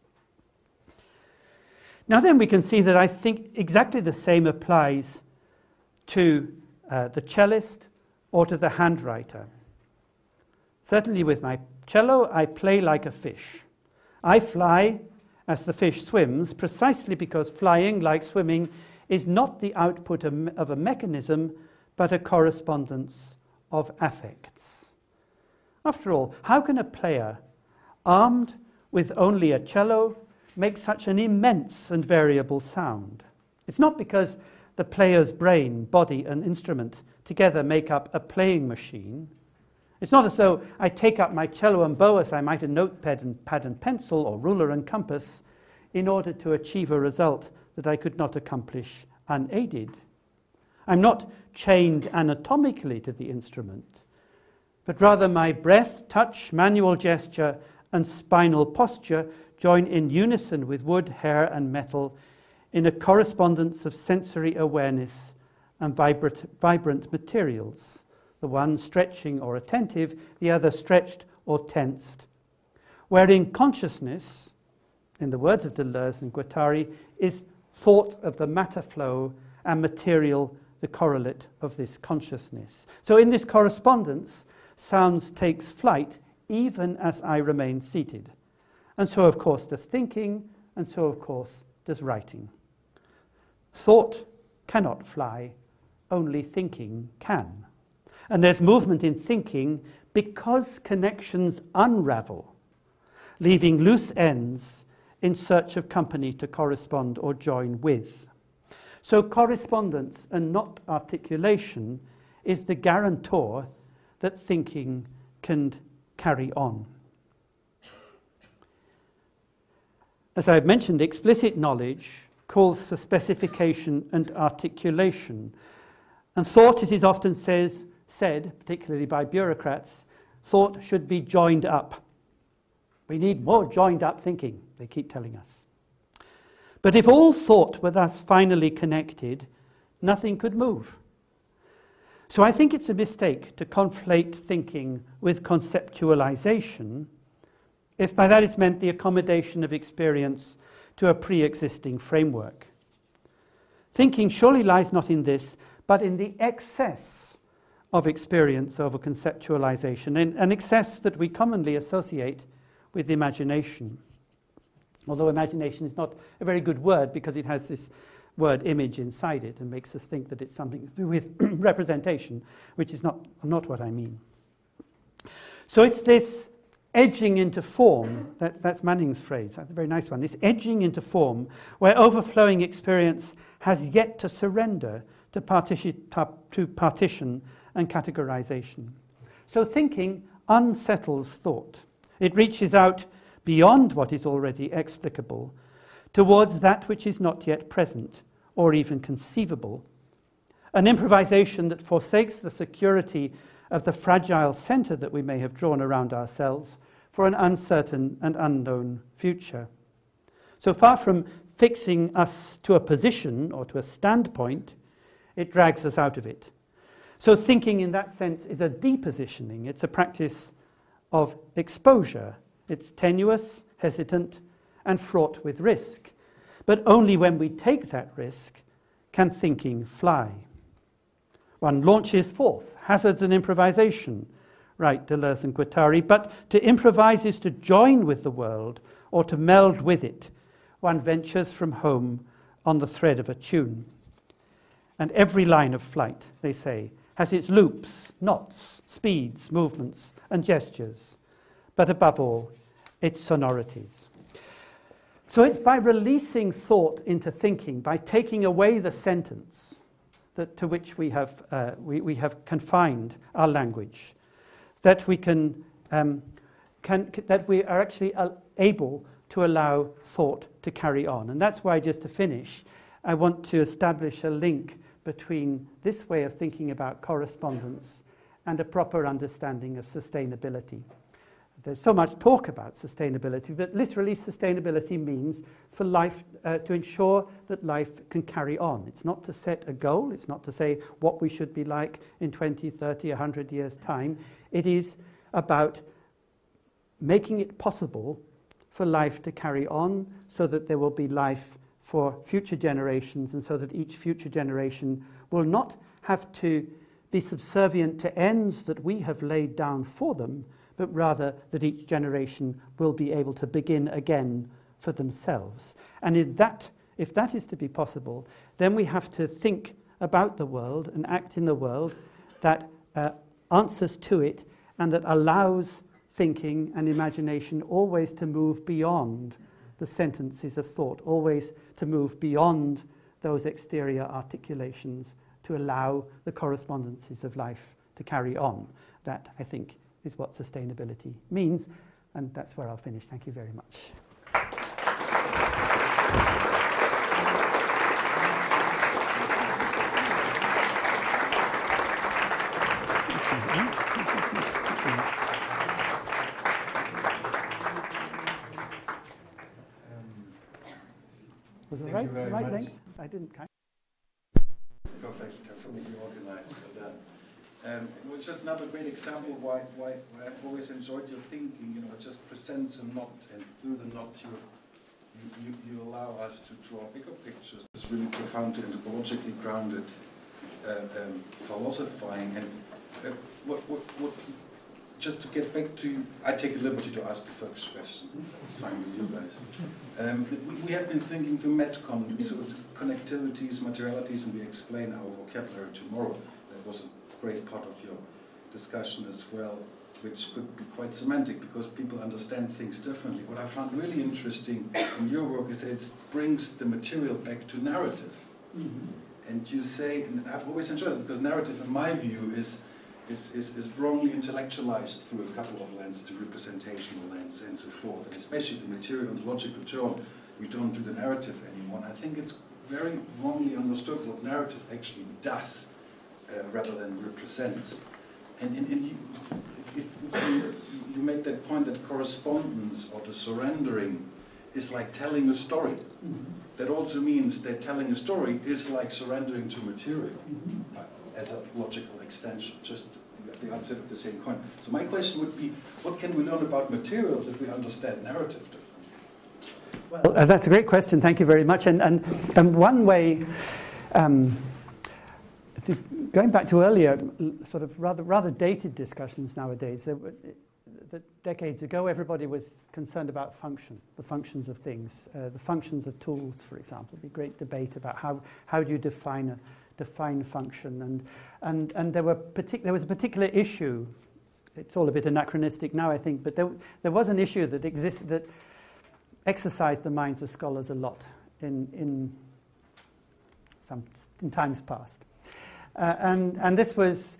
Now then we can see that I think exactly the same applies to the cellist or to the handwriter. Certainly with my cello, I play like a fish. I fly as the fish swims, precisely because flying, like swimming, is not the output of a mechanism, but a correspondence of affects. After all, how can a player, armed with only a cello, make such an immense and variable sound? It's not because the player's brain, body, and instrument together make up a playing machine. It's not as though I take up my cello and bow as I might a notepad and pad and pencil or ruler and compass in order to achieve a result that I could not accomplish unaided. I'm not chained anatomically to the instrument, but rather my breath, touch, manual gesture, and spinal posture join in unison with wood, hair, and metal in a correspondence of sensory awareness and vibrant materials, the one stretching or attentive, the other stretched or tensed, wherein consciousness, in the words of Deleuze and Guattari, is thought of the matter flow and material the correlate of this consciousness. So in this correspondence, sounds takes flight even as I remain seated. And so, of course, does thinking, and so, of course, does writing. Thought cannot fly, only thinking can. And there's movement in thinking because connections unravel, leaving loose ends in search of company to correspond or join with. So correspondence and not articulation is the guarantor that thinking can carry on. As I've mentioned, explicit knowledge calls for specification and articulation. And thought, it is often said, particularly by bureaucrats, thought should be joined up. We need more joined up thinking, they keep telling us. But if all thought were thus finally connected, nothing could move. So I think it's a mistake to conflate thinking with conceptualization, if by that is meant the accommodation of experience to a pre-existing framework. Thinking surely lies not in this, but in the excess of experience over conceptualization, an excess that we commonly associate with imagination. Although imagination is not a very good word because it has this word image inside it and makes us think that it's something to do with representation, which is not what I mean. So it's this edging into form, that's Manning's phrase, that's a very nice one, this edging into form where overflowing experience has yet to surrender to partition and categorization. So thinking unsettles thought. It reaches out beyond what is already explicable towards that which is not yet present or even conceivable. An improvisation that forsakes the security of the fragile center that we may have drawn around ourselves for an uncertain and unknown future. So far from fixing us to a position or to a standpoint, it drags us out of it. So thinking in that sense is a depositioning. It's a practice of exposure. It's tenuous, hesitant, and fraught with risk. But only when we take that risk can thinking fly. One launches forth, hazards and improvisation, write Deleuze and Guattari, but to improvise is to join with the world or to meld with it. One ventures from home on the thread of a tune. And every line of flight, they say, has its loops, knots, speeds, movements, and gestures, but above all, its sonorities. So it's by releasing thought into thinking, by taking away the sentence to which we have confined our language, that we that we are actually able to allow thought to carry on. And that's why, just to finish, I want to establish a link between this way of thinking about correspondence and a proper understanding of sustainability. There's so much talk about sustainability, but literally sustainability means for life, to ensure that life can carry on. It's not to set a goal, it's not to say what we should be like in 20, 30, 100 years' time. It is about making it possible for life to carry on so that there will be life for future generations, and so that each future generation will not have to be subservient to ends that we have laid down for them, but rather that each generation will be able to begin again for themselves. And if that is to be possible, then we have to think about the world and act in the world that answers to it and that allows thinking and imagination always to move beyond the sentences of thought, always to move beyond those exterior articulations to allow the correspondences of life to carry on. That, I think, is what sustainability means, and that's where I'll finish. Thank you very much. Was it right length? I didn't catch. Perfect, perfectly organized. It was just another great example why I've always enjoyed your thinking. You know, it just presents a knot, and through the knot you allow us to draw bigger pictures. It's really profound, anthropologically grounded, philosophizing. And what just to get back to, I take the liberty to ask the first question. It's fine with you guys. We have been thinking through Metcon, sort of connectivities, materialities, and we explain our vocabulary tomorrow. That was a great part of your discussion as well, which could be quite semantic because people understand things differently. What I found really interesting in your work is that it brings the material back to narrative. Mm-hmm. And you say, and I've always enjoyed it because narrative, in my view, is wrongly intellectualized through a couple of lenses, the representational lens and so forth. And especially the material ontological term, we don't do the narrative anymore. And I think it's very wrongly understood what narrative actually does rather than represents. And if you make that point that correspondence or the surrendering is like telling a story, mm-hmm. that also means that telling a story is like surrendering to material. Mm-hmm. As a logical extension, just the other side of the same coin. So my question would be, what can we learn about materials if we understand narrative differently? Well, that's a great question. Thank you very much. And one way, going back to earlier, sort of rather dated discussions nowadays. Decades ago, everybody was concerned about function, the functions of things, the functions of tools, for example. There'd be great debate about how do you define function, and there was a particular issue. It's all a bit anachronistic now, I think, but there was an issue that existed that exercised the minds of scholars a lot in times past, and this was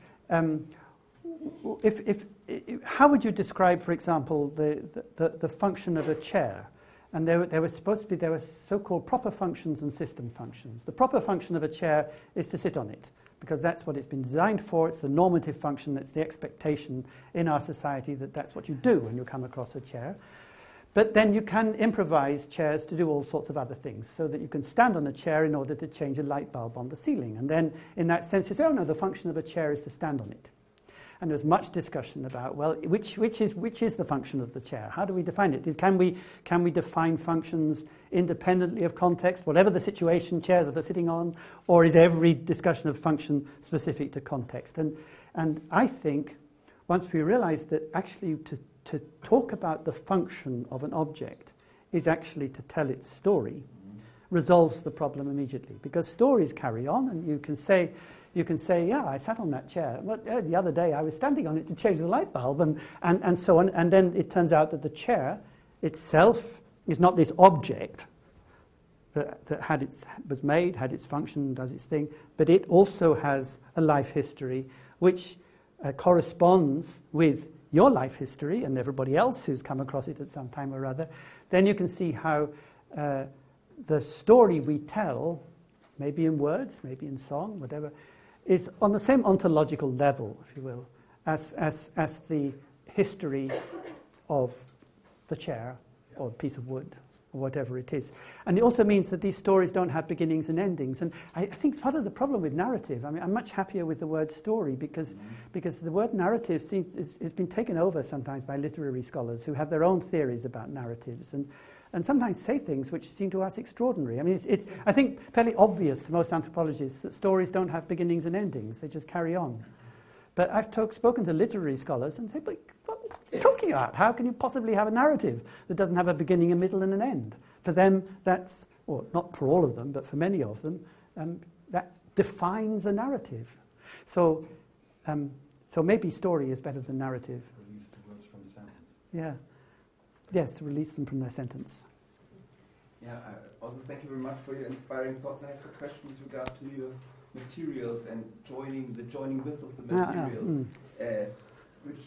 how would you describe, for example, the function of a chair? And there were so-called proper functions and system functions. The proper function of a chair is to sit on it, because that's what it's been designed for. It's the normative function. That's the expectation in our society that that's what you do when you come across a chair. But then you can improvise chairs to do all sorts of other things, so that you can stand on a chair in order to change a light bulb on the ceiling. And then in that sense you say, oh no, the function of a chair is to stand on it. And there's much discussion about, well, which is the function of the chair? How do we define it? Can we define functions independently of context, whatever the situation chairs are sitting on, or is every discussion of function specific to context? And I think once we realize that actually to talk about the function of an object is actually to tell its story, resolves the problem immediately, because stories carry on, and you can say, yeah, I sat on that chair. Well, the other day I was standing on it to change the light bulb, and so on. And then it turns out that the chair itself is not this object that was made, had its function, does its thing, but it also has a life history which corresponds with your life history and everybody else who's come across it at some time or other. Then you can see how the story we tell maybe in words, maybe in song, whatever, is on the same ontological level, if you will, as the history of the chair or a piece of wood or whatever it is. And it also means that these stories don't have beginnings and endings. And I think part of the problem with narrative, I mean, I'm much happier with the word story because the word narrative has been taken over sometimes by literary scholars who have their own theories about narratives and sometimes say things which seem to us extraordinary. I mean, it's I think, fairly obvious to most anthropologists that stories don't have beginnings and endings. They just carry on. But I've spoken to literary scholars and said, but what are you talking about? How can you possibly have a narrative that doesn't have a beginning, a middle, and an end? For them, that's, or not for all of them, but for many of them, that defines a narrative. So maybe story is better than narrative. Release the words from the sentence. Yeah. Yes, to release them from their sentence. Yeah, also thank you very much for your inspiring thoughts. I have a question with regard to your materials and the joining with of the materials, which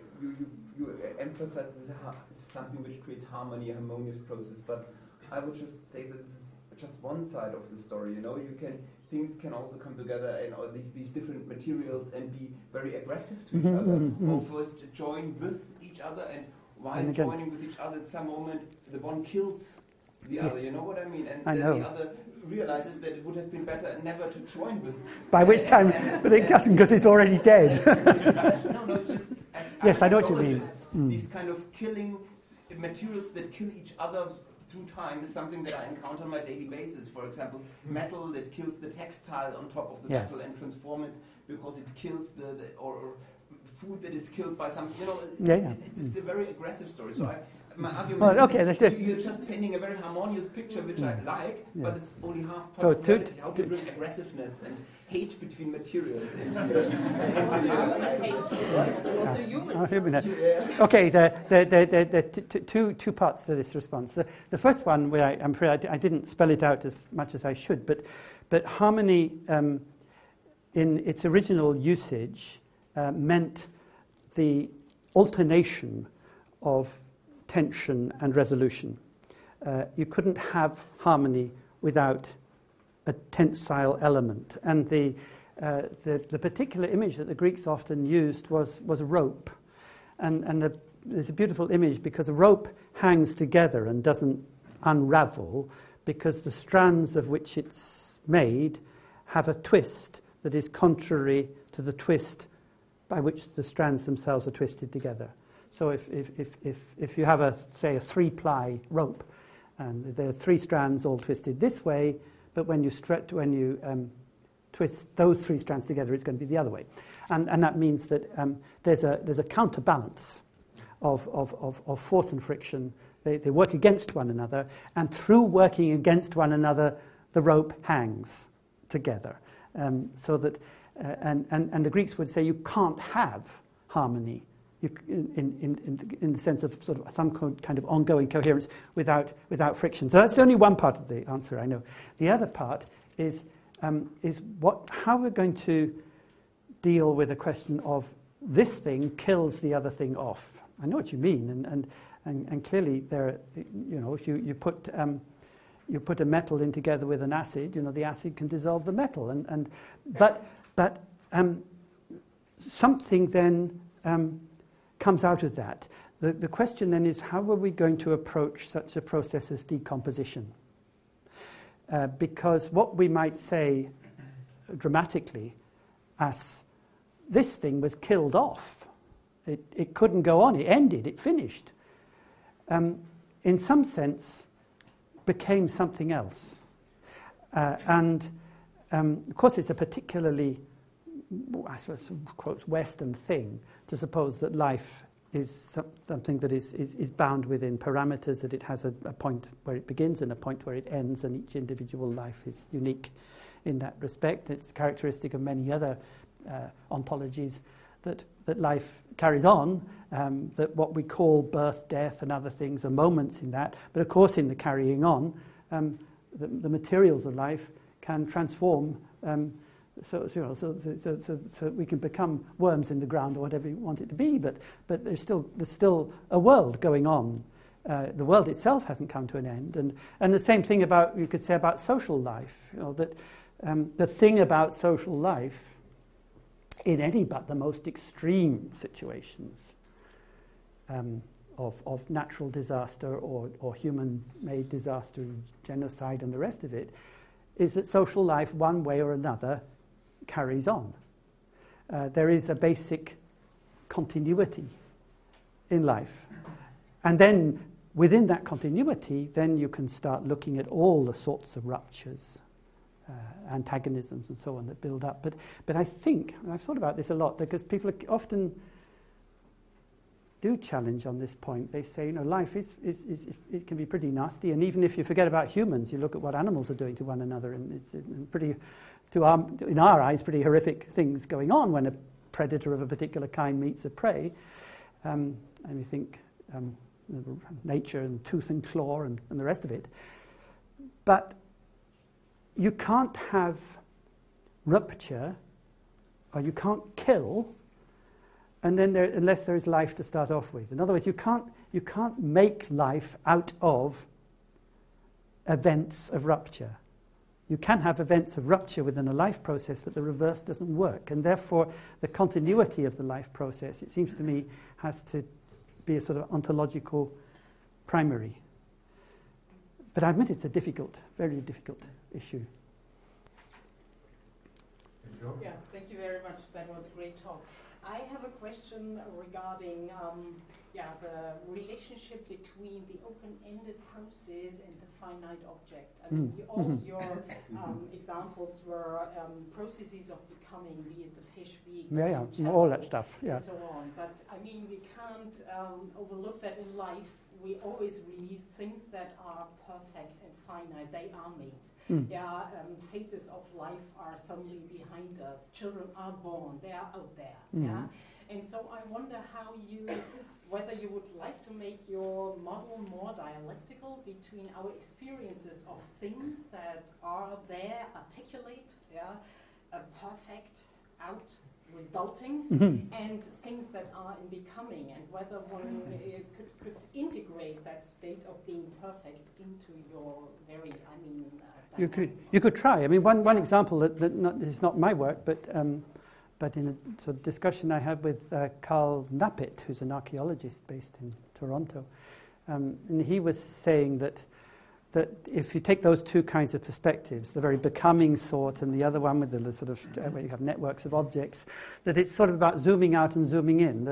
you emphasize is something which creates harmony, a harmonious process. But I would just say that this is just one side of the story. You know, things can also come together and all these different materials and be very aggressive to each other, or first join with each other, and while joining with each other, at some moment the one kills the other. You know what I mean? And then the other realizes that it would have been better never to join with. By which time, but it doesn't because it's already dead. No, it's just. Yes, I know what you mean. These kind of killing materials that kill each other through time is something that I encounter on my daily basis. For example, metal that kills the textile on top of the metal and transform it because it kills or food that is killed by something. You know, it's a very aggressive story. So my argument is that you're just painting a very harmonious picture, which I like, but it's only half part of reality. How to bring aggressiveness and hate between materials into Okay, there are two parts to this response. The first one, where I'm afraid I didn't spell it out as much as I should, but harmony in its original usage meant the alternation of tension and resolution. You couldn't have harmony without a tensile element. And the particular image that the Greeks often used was a rope. And there's a beautiful image because a rope hangs together and doesn't unravel because the strands of which it's made have a twist that is contrary to the twist by which the strands themselves are twisted together. So if you have say a 3-ply rope, and there are 3 strands all twisted this way, but when you twist those 3 strands together, it's going to be the other way, and that means that there's a counterbalance of force and friction. They work against one another, and through working against one another, the rope hangs together. So that and the Greeks would say you can't have harmony. In the sense of sort of some kind of ongoing coherence without friction. So that's only one part of the answer, I know. The other part is how we're going to deal with the question of this thing kills the other thing off. I know what you mean, and clearly there, you know, if you put a metal in together with an acid, you know, the acid can dissolve the metal, but something then comes out of that. The question then is, how are we going to approach such a process as decomposition? Because what we might say dramatically as this thing was killed off, it couldn't go on, it ended, it finished, in some sense became something else. And of course it's a particularly, I suppose, quotes, Western thing to suppose that life is something that is bound within parameters, that it has a point where it begins and a point where it ends, and each individual life is unique in that respect. It's characteristic of many other ontologies that life carries on, that what we call birth, death, and other things are moments in that. But of course, in the carrying on, the materials of life can transform. So we can become worms in the ground or whatever you want it to be, but there's still a world going on. The world itself hasn't come to an end, and the same thing you could say about social life. You know, The thing about social life, in any but the most extreme situations of natural disaster or human-made disaster, genocide and the rest of it, is that social life, one way or another, carries on. There is a basic continuity in life. And then within that continuity, then you can start looking at all the sorts of ruptures, antagonisms and so on that build up. But I think, and I've thought about this a lot, because people often do challenge on this point. They say, life is it can be pretty nasty, and even if you forget about humans, you look at what animals are doing to one another, and it's pretty, in our eyes, pretty horrific things going on when a predator of a particular kind meets a prey. And you think nature and tooth and claw and the rest of it. But you can't have rupture, or you can't kill, and then unless there is life to start off with. In other words, you can't make life out of events of rupture. You can have events of rupture within a life process, but the reverse doesn't work. And therefore, the continuity of the life process, it seems to me, has to be a sort of ontological primary. But I admit it's a difficult, very difficult issue. Yeah, thank you very much. That was a great talk. I have a question regarding the relationship between the open-ended process and the finite object. I mean, all your examples were processes of becoming, be it the fish, be it all that stuff, and so on. But I mean, we can't overlook that in life. We always release things that are perfect and finite. They are made. Phases of life are suddenly behind us. Children are born. They are out there. Yeah, and so I wonder whether you would like to make your model more dialectical between our experiences of things that are there, articulate, a perfect out resulting, and things that are in becoming, and whether one could integrate that state of being perfect into your very, you could try. I mean, one example that is not my work, but in a sort of discussion I had with Carl Knappett, who's an archaeologist based in Toronto, and he was saying that if you take those two kinds of perspectives, the very becoming sort and the other one with the sort of where you have networks of objects, that it's sort of about zooming out and zooming in.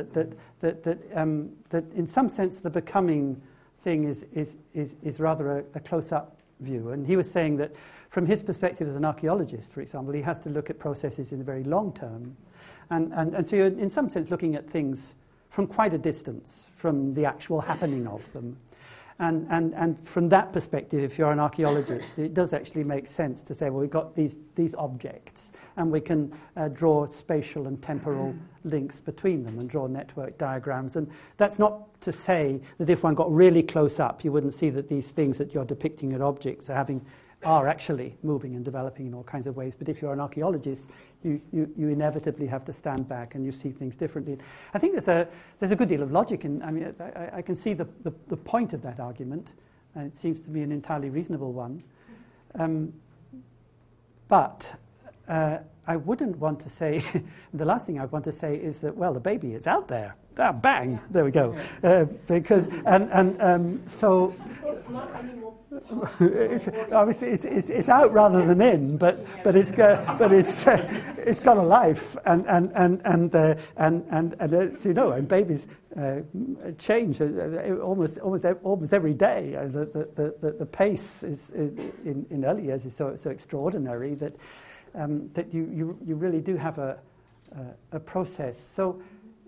That in some sense the becoming thing is rather a close-up view. And he was saying that from his perspective as an archaeologist, for example, he has to look at processes in the very long term, and so you're in some sense looking at things from quite a distance from the actual happening of them. And from that perspective, if you're an archaeologist, it does actually make sense to say, well, we've got these objects, and we can draw spatial and temporal links between them and draw network diagrams. And that's not to say that if one got really close up, you wouldn't see that these things that you're depicting as objects are actually moving and developing in all kinds of ways. But if you're an archaeologist, you inevitably have to stand back and you see things differently. I think there's a good deal of logic in. I mean, I can see the point of that argument, and it seems to be an entirely reasonable one. But I wouldn't want to say. The last thing I want to say is that, well, the baby is out there. Bang! There we go. Because so. It's not anymore. Obviously, it's out rather than in, but it's got a life, and as you know, and babies change almost every day. The pace is in early years is so extraordinary that you really do have a process. So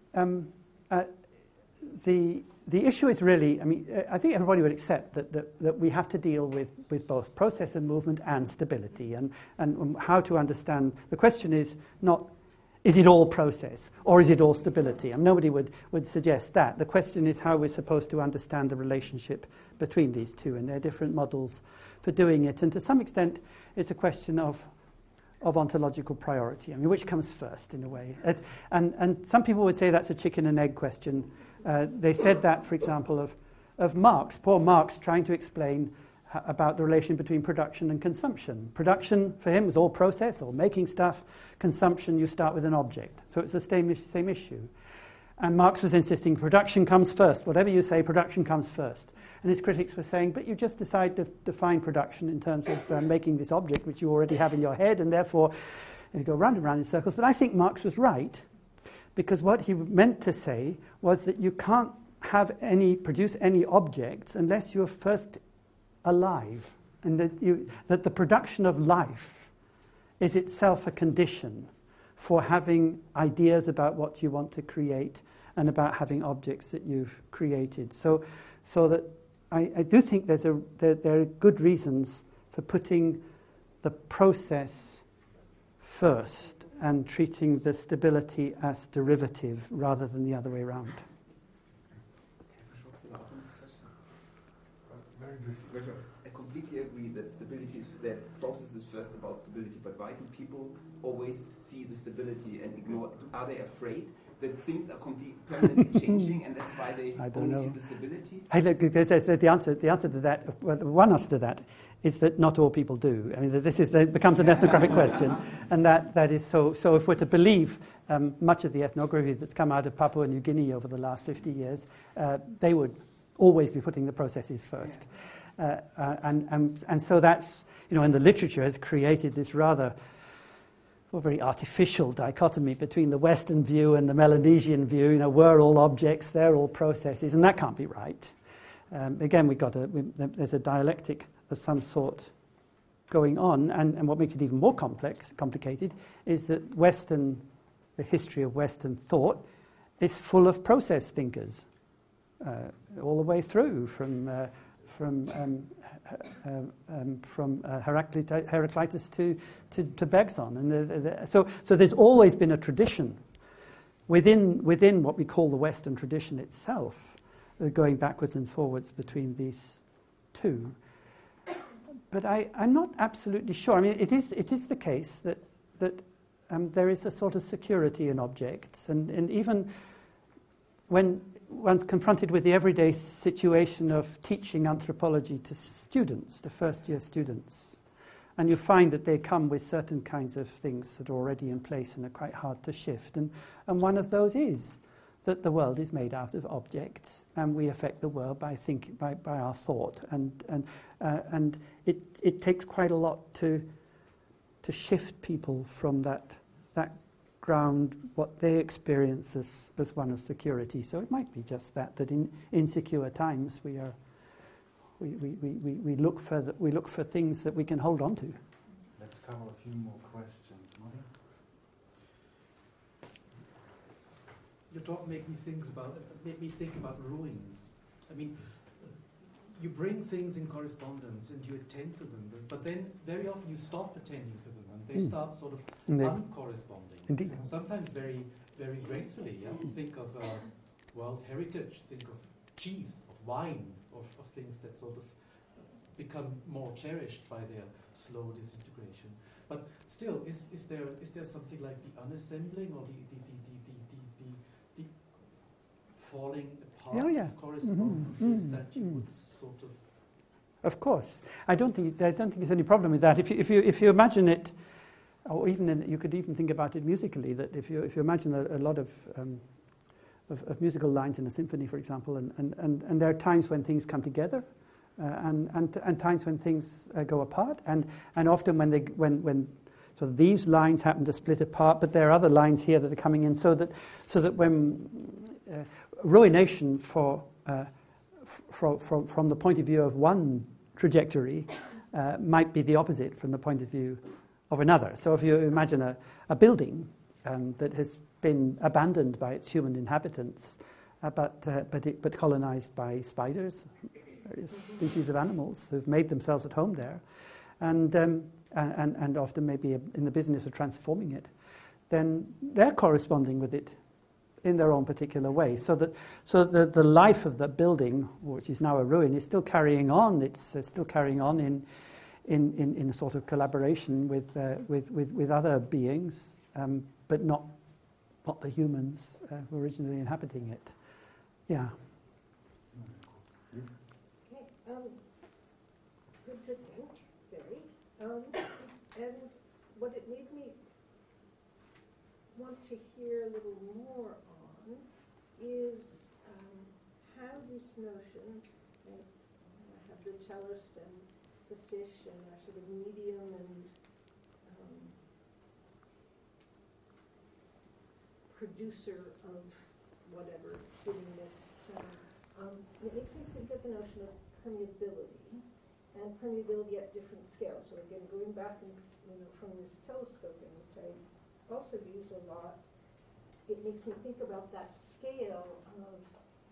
the issue is really, I mean, I think everybody would accept that we have to deal with both process and movement and stability, and how to understand. The question is not, is it all process or is it all stability? And nobody would suggest that. The question is how we're supposed to understand the relationship between these two, and there are different models for doing it. And to some extent, it's a question of ontological priority. I mean, which comes first, in a way? And some people would say that's a chicken and egg question. They said that, for example, of Marx. Poor Marx trying to explain about the relation between production and consumption. Production, for him, was all process or making stuff. Consumption, you start with an object. So it's the same issue. And Marx was insisting production comes first. Whatever you say, production comes first. And his critics were saying, but you just decide to define production in terms of making this object, which you already have in your head, and therefore you go round and round in circles. But I think Marx was right, because what he meant to say was that you can't produce any objects unless you're first alive, and that the production of life is itself a condition for having ideas about what you want to create and about having objects that you've created. So that I do think there are good reasons for putting the process first and treating the stability as derivative rather than the other way around. Very briefly. I completely agree that process is first about stability, but why do people always see the stability and ignore? Are they afraid that things are permanently changing, and that's why they only see the stability? The answer to that, well, one answer to that, is that not all people do. I mean, that becomes an ethnographic question, and that is so. So if we're to believe much of the ethnography that's come out of Papua New Guinea over the last 50 years, they would always be putting the processes first. And so that's, in the literature has created this rather very artificial dichotomy between the Western view and the Melanesian view. We're all objects, they're all processes, and that can't be right. Again, there's a dialectic of some sort going on, and what makes it even more complicated is that the history of Western thought is full of process thinkers, all the way through from Heraclitus to Bergson, and so there's always been a tradition within what we call the Western tradition itself, going backwards and forwards between these two. But I'm not absolutely sure. I mean, it is the case that there is a sort of security in objects, and even when one's confronted with the everyday situation of teaching anthropology to students, to first-year students, and you find that they come with certain kinds of things that are already in place and are quite hard to shift. And one of those is that the world is made out of objects, and we affect the world by our thought. And it takes quite a lot to shift people from that ground, what they experience as one of security. So it might be just that in insecure times we look for things that we can hold on to. Let's cover a few more questions. Maya? Your talk made me think about ruins. I mean, you bring things in correspondence and you attend to them, but then very often you stop attending to them and they start sort of uncorresponding. Indeed. Sometimes very, very gracefully. Yeah? Think of world heritage, think of cheese, of wine, of things that sort of become more cherished by their slow disintegration. But still, is there something like the unassembling or the falling apart of correspondences that you would sort of? Of course, I don't think there's any problem with that. If you imagine it, or even you could even think about it musically. That if you imagine a lot of musical lines in a symphony, for example, and there are times when things come together, and times when things go apart, and often when so these lines happen to split apart, but there are other lines here that are coming in, so that when ruination from the point of view of one trajectory might be the opposite from the point of view of another. So if you imagine a building that has been abandoned by its human inhabitants, but colonized by spiders, various species of animals who've made themselves at home there, and often maybe in the business of transforming it, then they're corresponding with it in their own particular way. So the life of the building, which is now a ruin, is still carrying on. It's still carrying on in a sort of collaboration with other beings, but not the humans who were originally inhabiting it. Yeah. Okay. good to think, very. And what it made me want to hear a little more on is how this notion, I have the cellist and the fish and our sort of medium and producer of whatever fittingness. It makes me think of the notion of permeability and permeability at different scales. So again, going back and from this telescoping, which I also use a lot, it makes me think about that scale of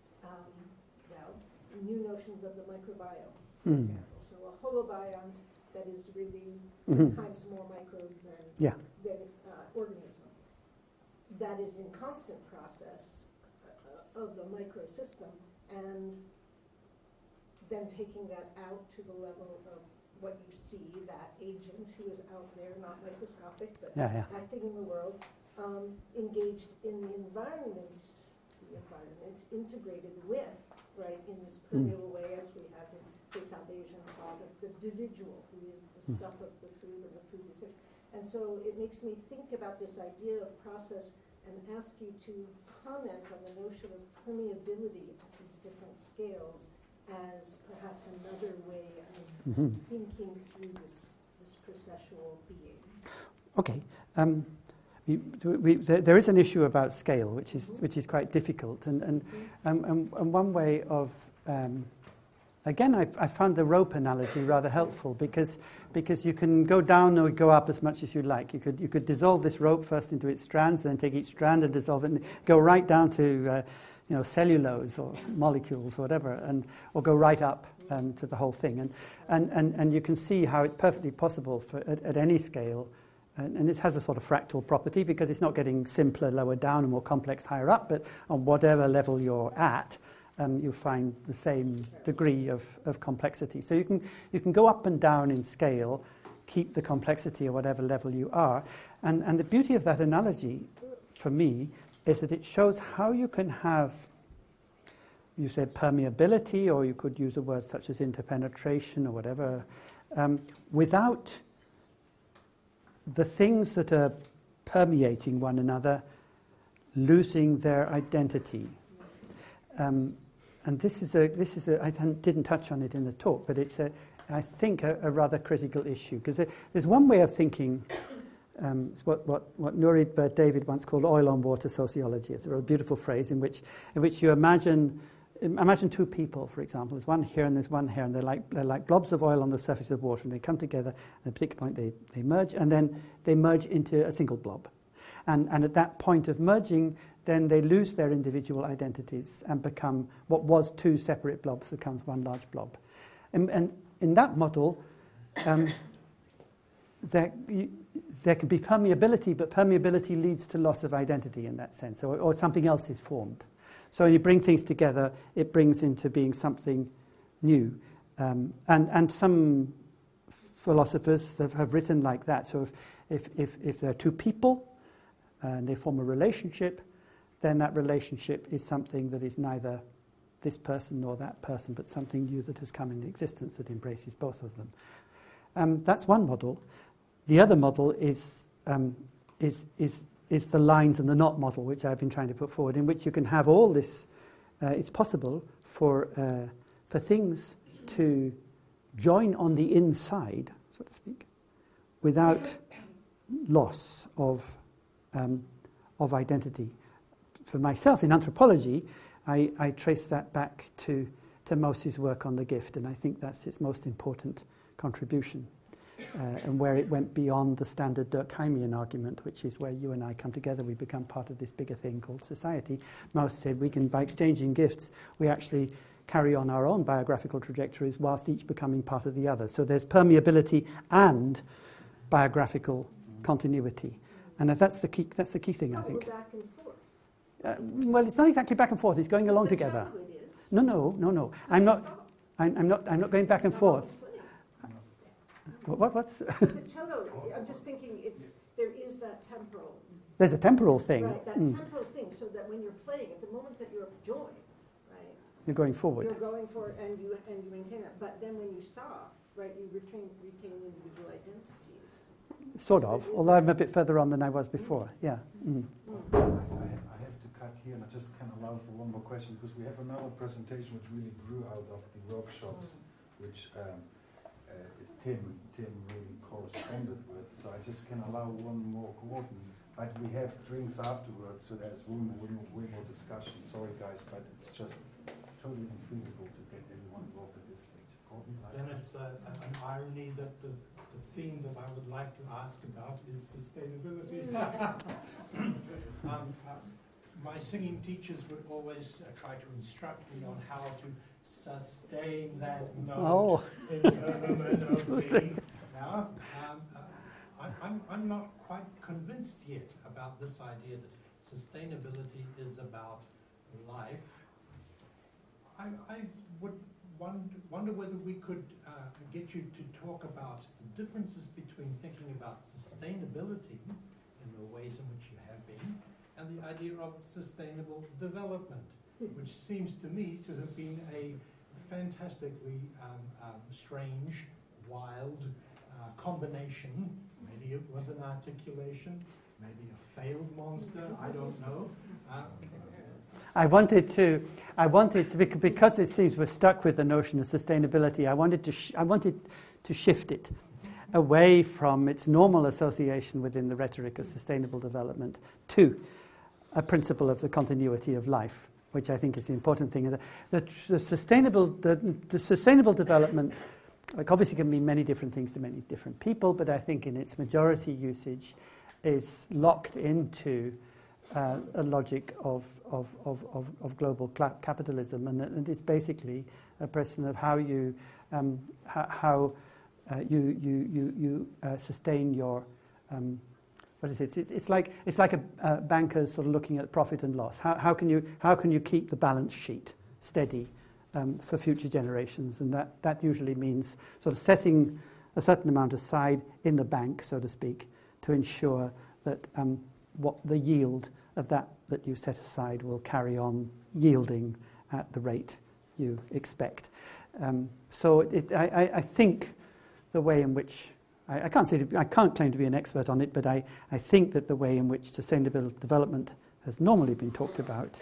new notions of the microbiome, for example. So a holobiont that is really 10 times more microbe than organism. That is in constant process of the microsystem, and then taking that out to the level of what you see, that agent who is out there, not microscopic, but acting in the world, engaged in the environment, integrated with, right, in this permeable way, as we have in, say, South Asian thought of the individual, who is the stuff of the food, and the food is it. And so it makes me think about this idea of process and ask you to comment on the notion of permeability at these different scales as perhaps another way of thinking through this processual being. Okay. There is an issue about scale, which is quite difficult, and one way of again, I found the rope analogy rather helpful because you can go down or go up as much as you like. You could dissolve this rope first into its strands, then take each strand and dissolve it, and go right down to cellulose or molecules or whatever, or go right up to the whole thing. And you can see how it's perfectly possible at any scale. And it has a sort of fractal property because it's not getting simpler lower down and more complex higher up, but on whatever level you're at, you find the same degree of complexity. So you can go up and down in scale, keep the complexity at whatever level you are. And the beauty of that analogy, for me, is that it shows how you can have, you said permeability, or you could use a word such as interpenetration or whatever, without the things that are permeating one another losing their identity. And this is a I didn't touch on it in the talk, but it's I think a rather critical issue, because there's one way of thinking. It's what Nurid David once called oil on water sociology. It's a really beautiful phrase in which you imagine two people, for example. There's one here and there's one here, and they're like blobs of oil on the surface of water, and they come together. At a particular point, they merge, and then they merge into a single blob. And at that point of merging, then they lose their individual identities and become what was two separate blobs becomes one large blob. And in that model, there can be permeability, but permeability leads to loss of identity in that sense, or something else is formed. So when you bring things together, it brings into being something new. And some philosophers have written like that. So if there are two people and they form a relationship, then that relationship is something that is neither this person nor that person, but something new that has come into existence that embraces both of them. That's one model. The other model is the lines and the knot model, which I've been trying to put forward, in which you can have all this. It's possible for things to join on the inside, so to speak, without loss of identity. For myself, in anthropology, I trace that back to Moses' work on the gift, and I think that's its most important contribution, and where it went beyond the standard Durkheimian argument, which is where you and I come together, we become part of this bigger thing called society. Moses said we can, by exchanging gifts, we actually carry on our own biographical trajectories whilst each becoming part of the other. So there's permeability and biographical continuity, and that's the key thing, I think. Back and forth. Well, it's not exactly back and forth. It's going along together. No. I'm not going back and forth. What's the cello? I'm just thinking there is that temporal. There's a temporal thing. Right, that temporal thing, so that when you're playing, at the moment that you're joined, right, you're going forward. You're going forward, and you maintain that. But then when you stop, right? You retain individual identities. Sort of, although I'm a bit further on than I was before, yeah. Mm. I have to cut here, and I just can allow for one more question, because we have another presentation which really grew out of the workshops, which Tim really corresponded with. So I just can allow one more quote. But we have drinks afterwards, so there's way more discussion. Sorry, guys, but it's just totally infeasible to get everyone involved at this stage. Then it's an irony that the theme that I would like to ask about is sustainability. My singing teachers would always try to instruct me on how to sustain that note in and now, I'm not quite convinced yet about this idea that sustainability is about life. I would wonder whether we could get you to talk about the differences between thinking about sustainability in the ways in which you have been and the idea of sustainable development, which seems to me to have been a fantastically strange, wild combination. Maybe it was an articulation, maybe a failed monster, I don't know. I wanted to, because it seems we're stuck with the notion of sustainability, I wanted to shift it away from its normal association within the rhetoric of sustainable development to a principle of the continuity of life, which I think is the important thing. The sustainable development, like, obviously can mean many different things to many different people, but I think in its majority usage is locked into a logic of global capitalism, and it's basically a question of how you sustain your what is it? It's like a banker sort of looking at profit and loss. How can you keep the balance sheet steady for future generations? And that usually means sort of setting a certain amount aside in the bank, so to speak, to ensure that what the yield of that you set aside will carry on yielding at the rate you expect. So I think the way in which I can't claim to be an expert on it, but I think that the way in which sustainable development has normally been talked about,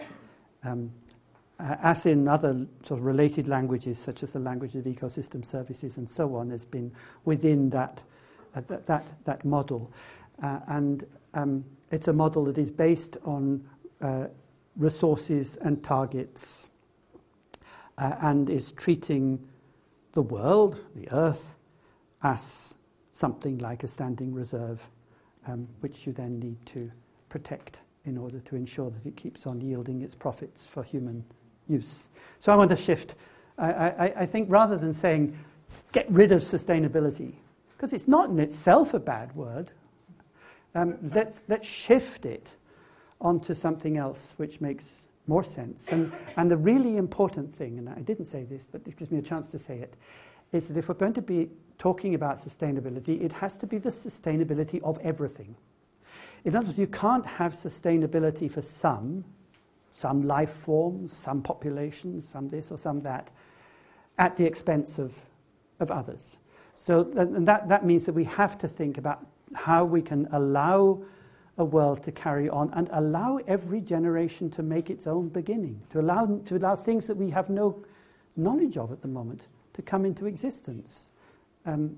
as in other sort of related languages, such as the language of ecosystem services and so on, has been within that model, and it's a model that is based on resources and targets, and is treating the world, the earth, as something like a standing reserve, which you then need to protect in order to ensure that it keeps on yielding its profits for human use. So I want to shift. I think rather than saying get rid of sustainability, because it's not in itself a bad word, let's shift it onto something else which makes more sense. And the really important thing, and I didn't say this, but this gives me a chance to say it, is that if we're going to be talking about sustainability, it has to be the sustainability of everything. In other words, you can't have sustainability for some life forms, some populations, some this or some that, at the expense of others. So and that means that we have to think about how we can allow a world to carry on and allow every generation to make its own beginning, to allow things that we have no knowledge of at the moment to come into existence. And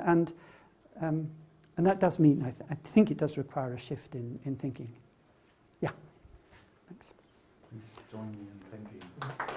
that does mean, I think it does require a shift in thinking. Yeah. Thanks. Please join me in thanking.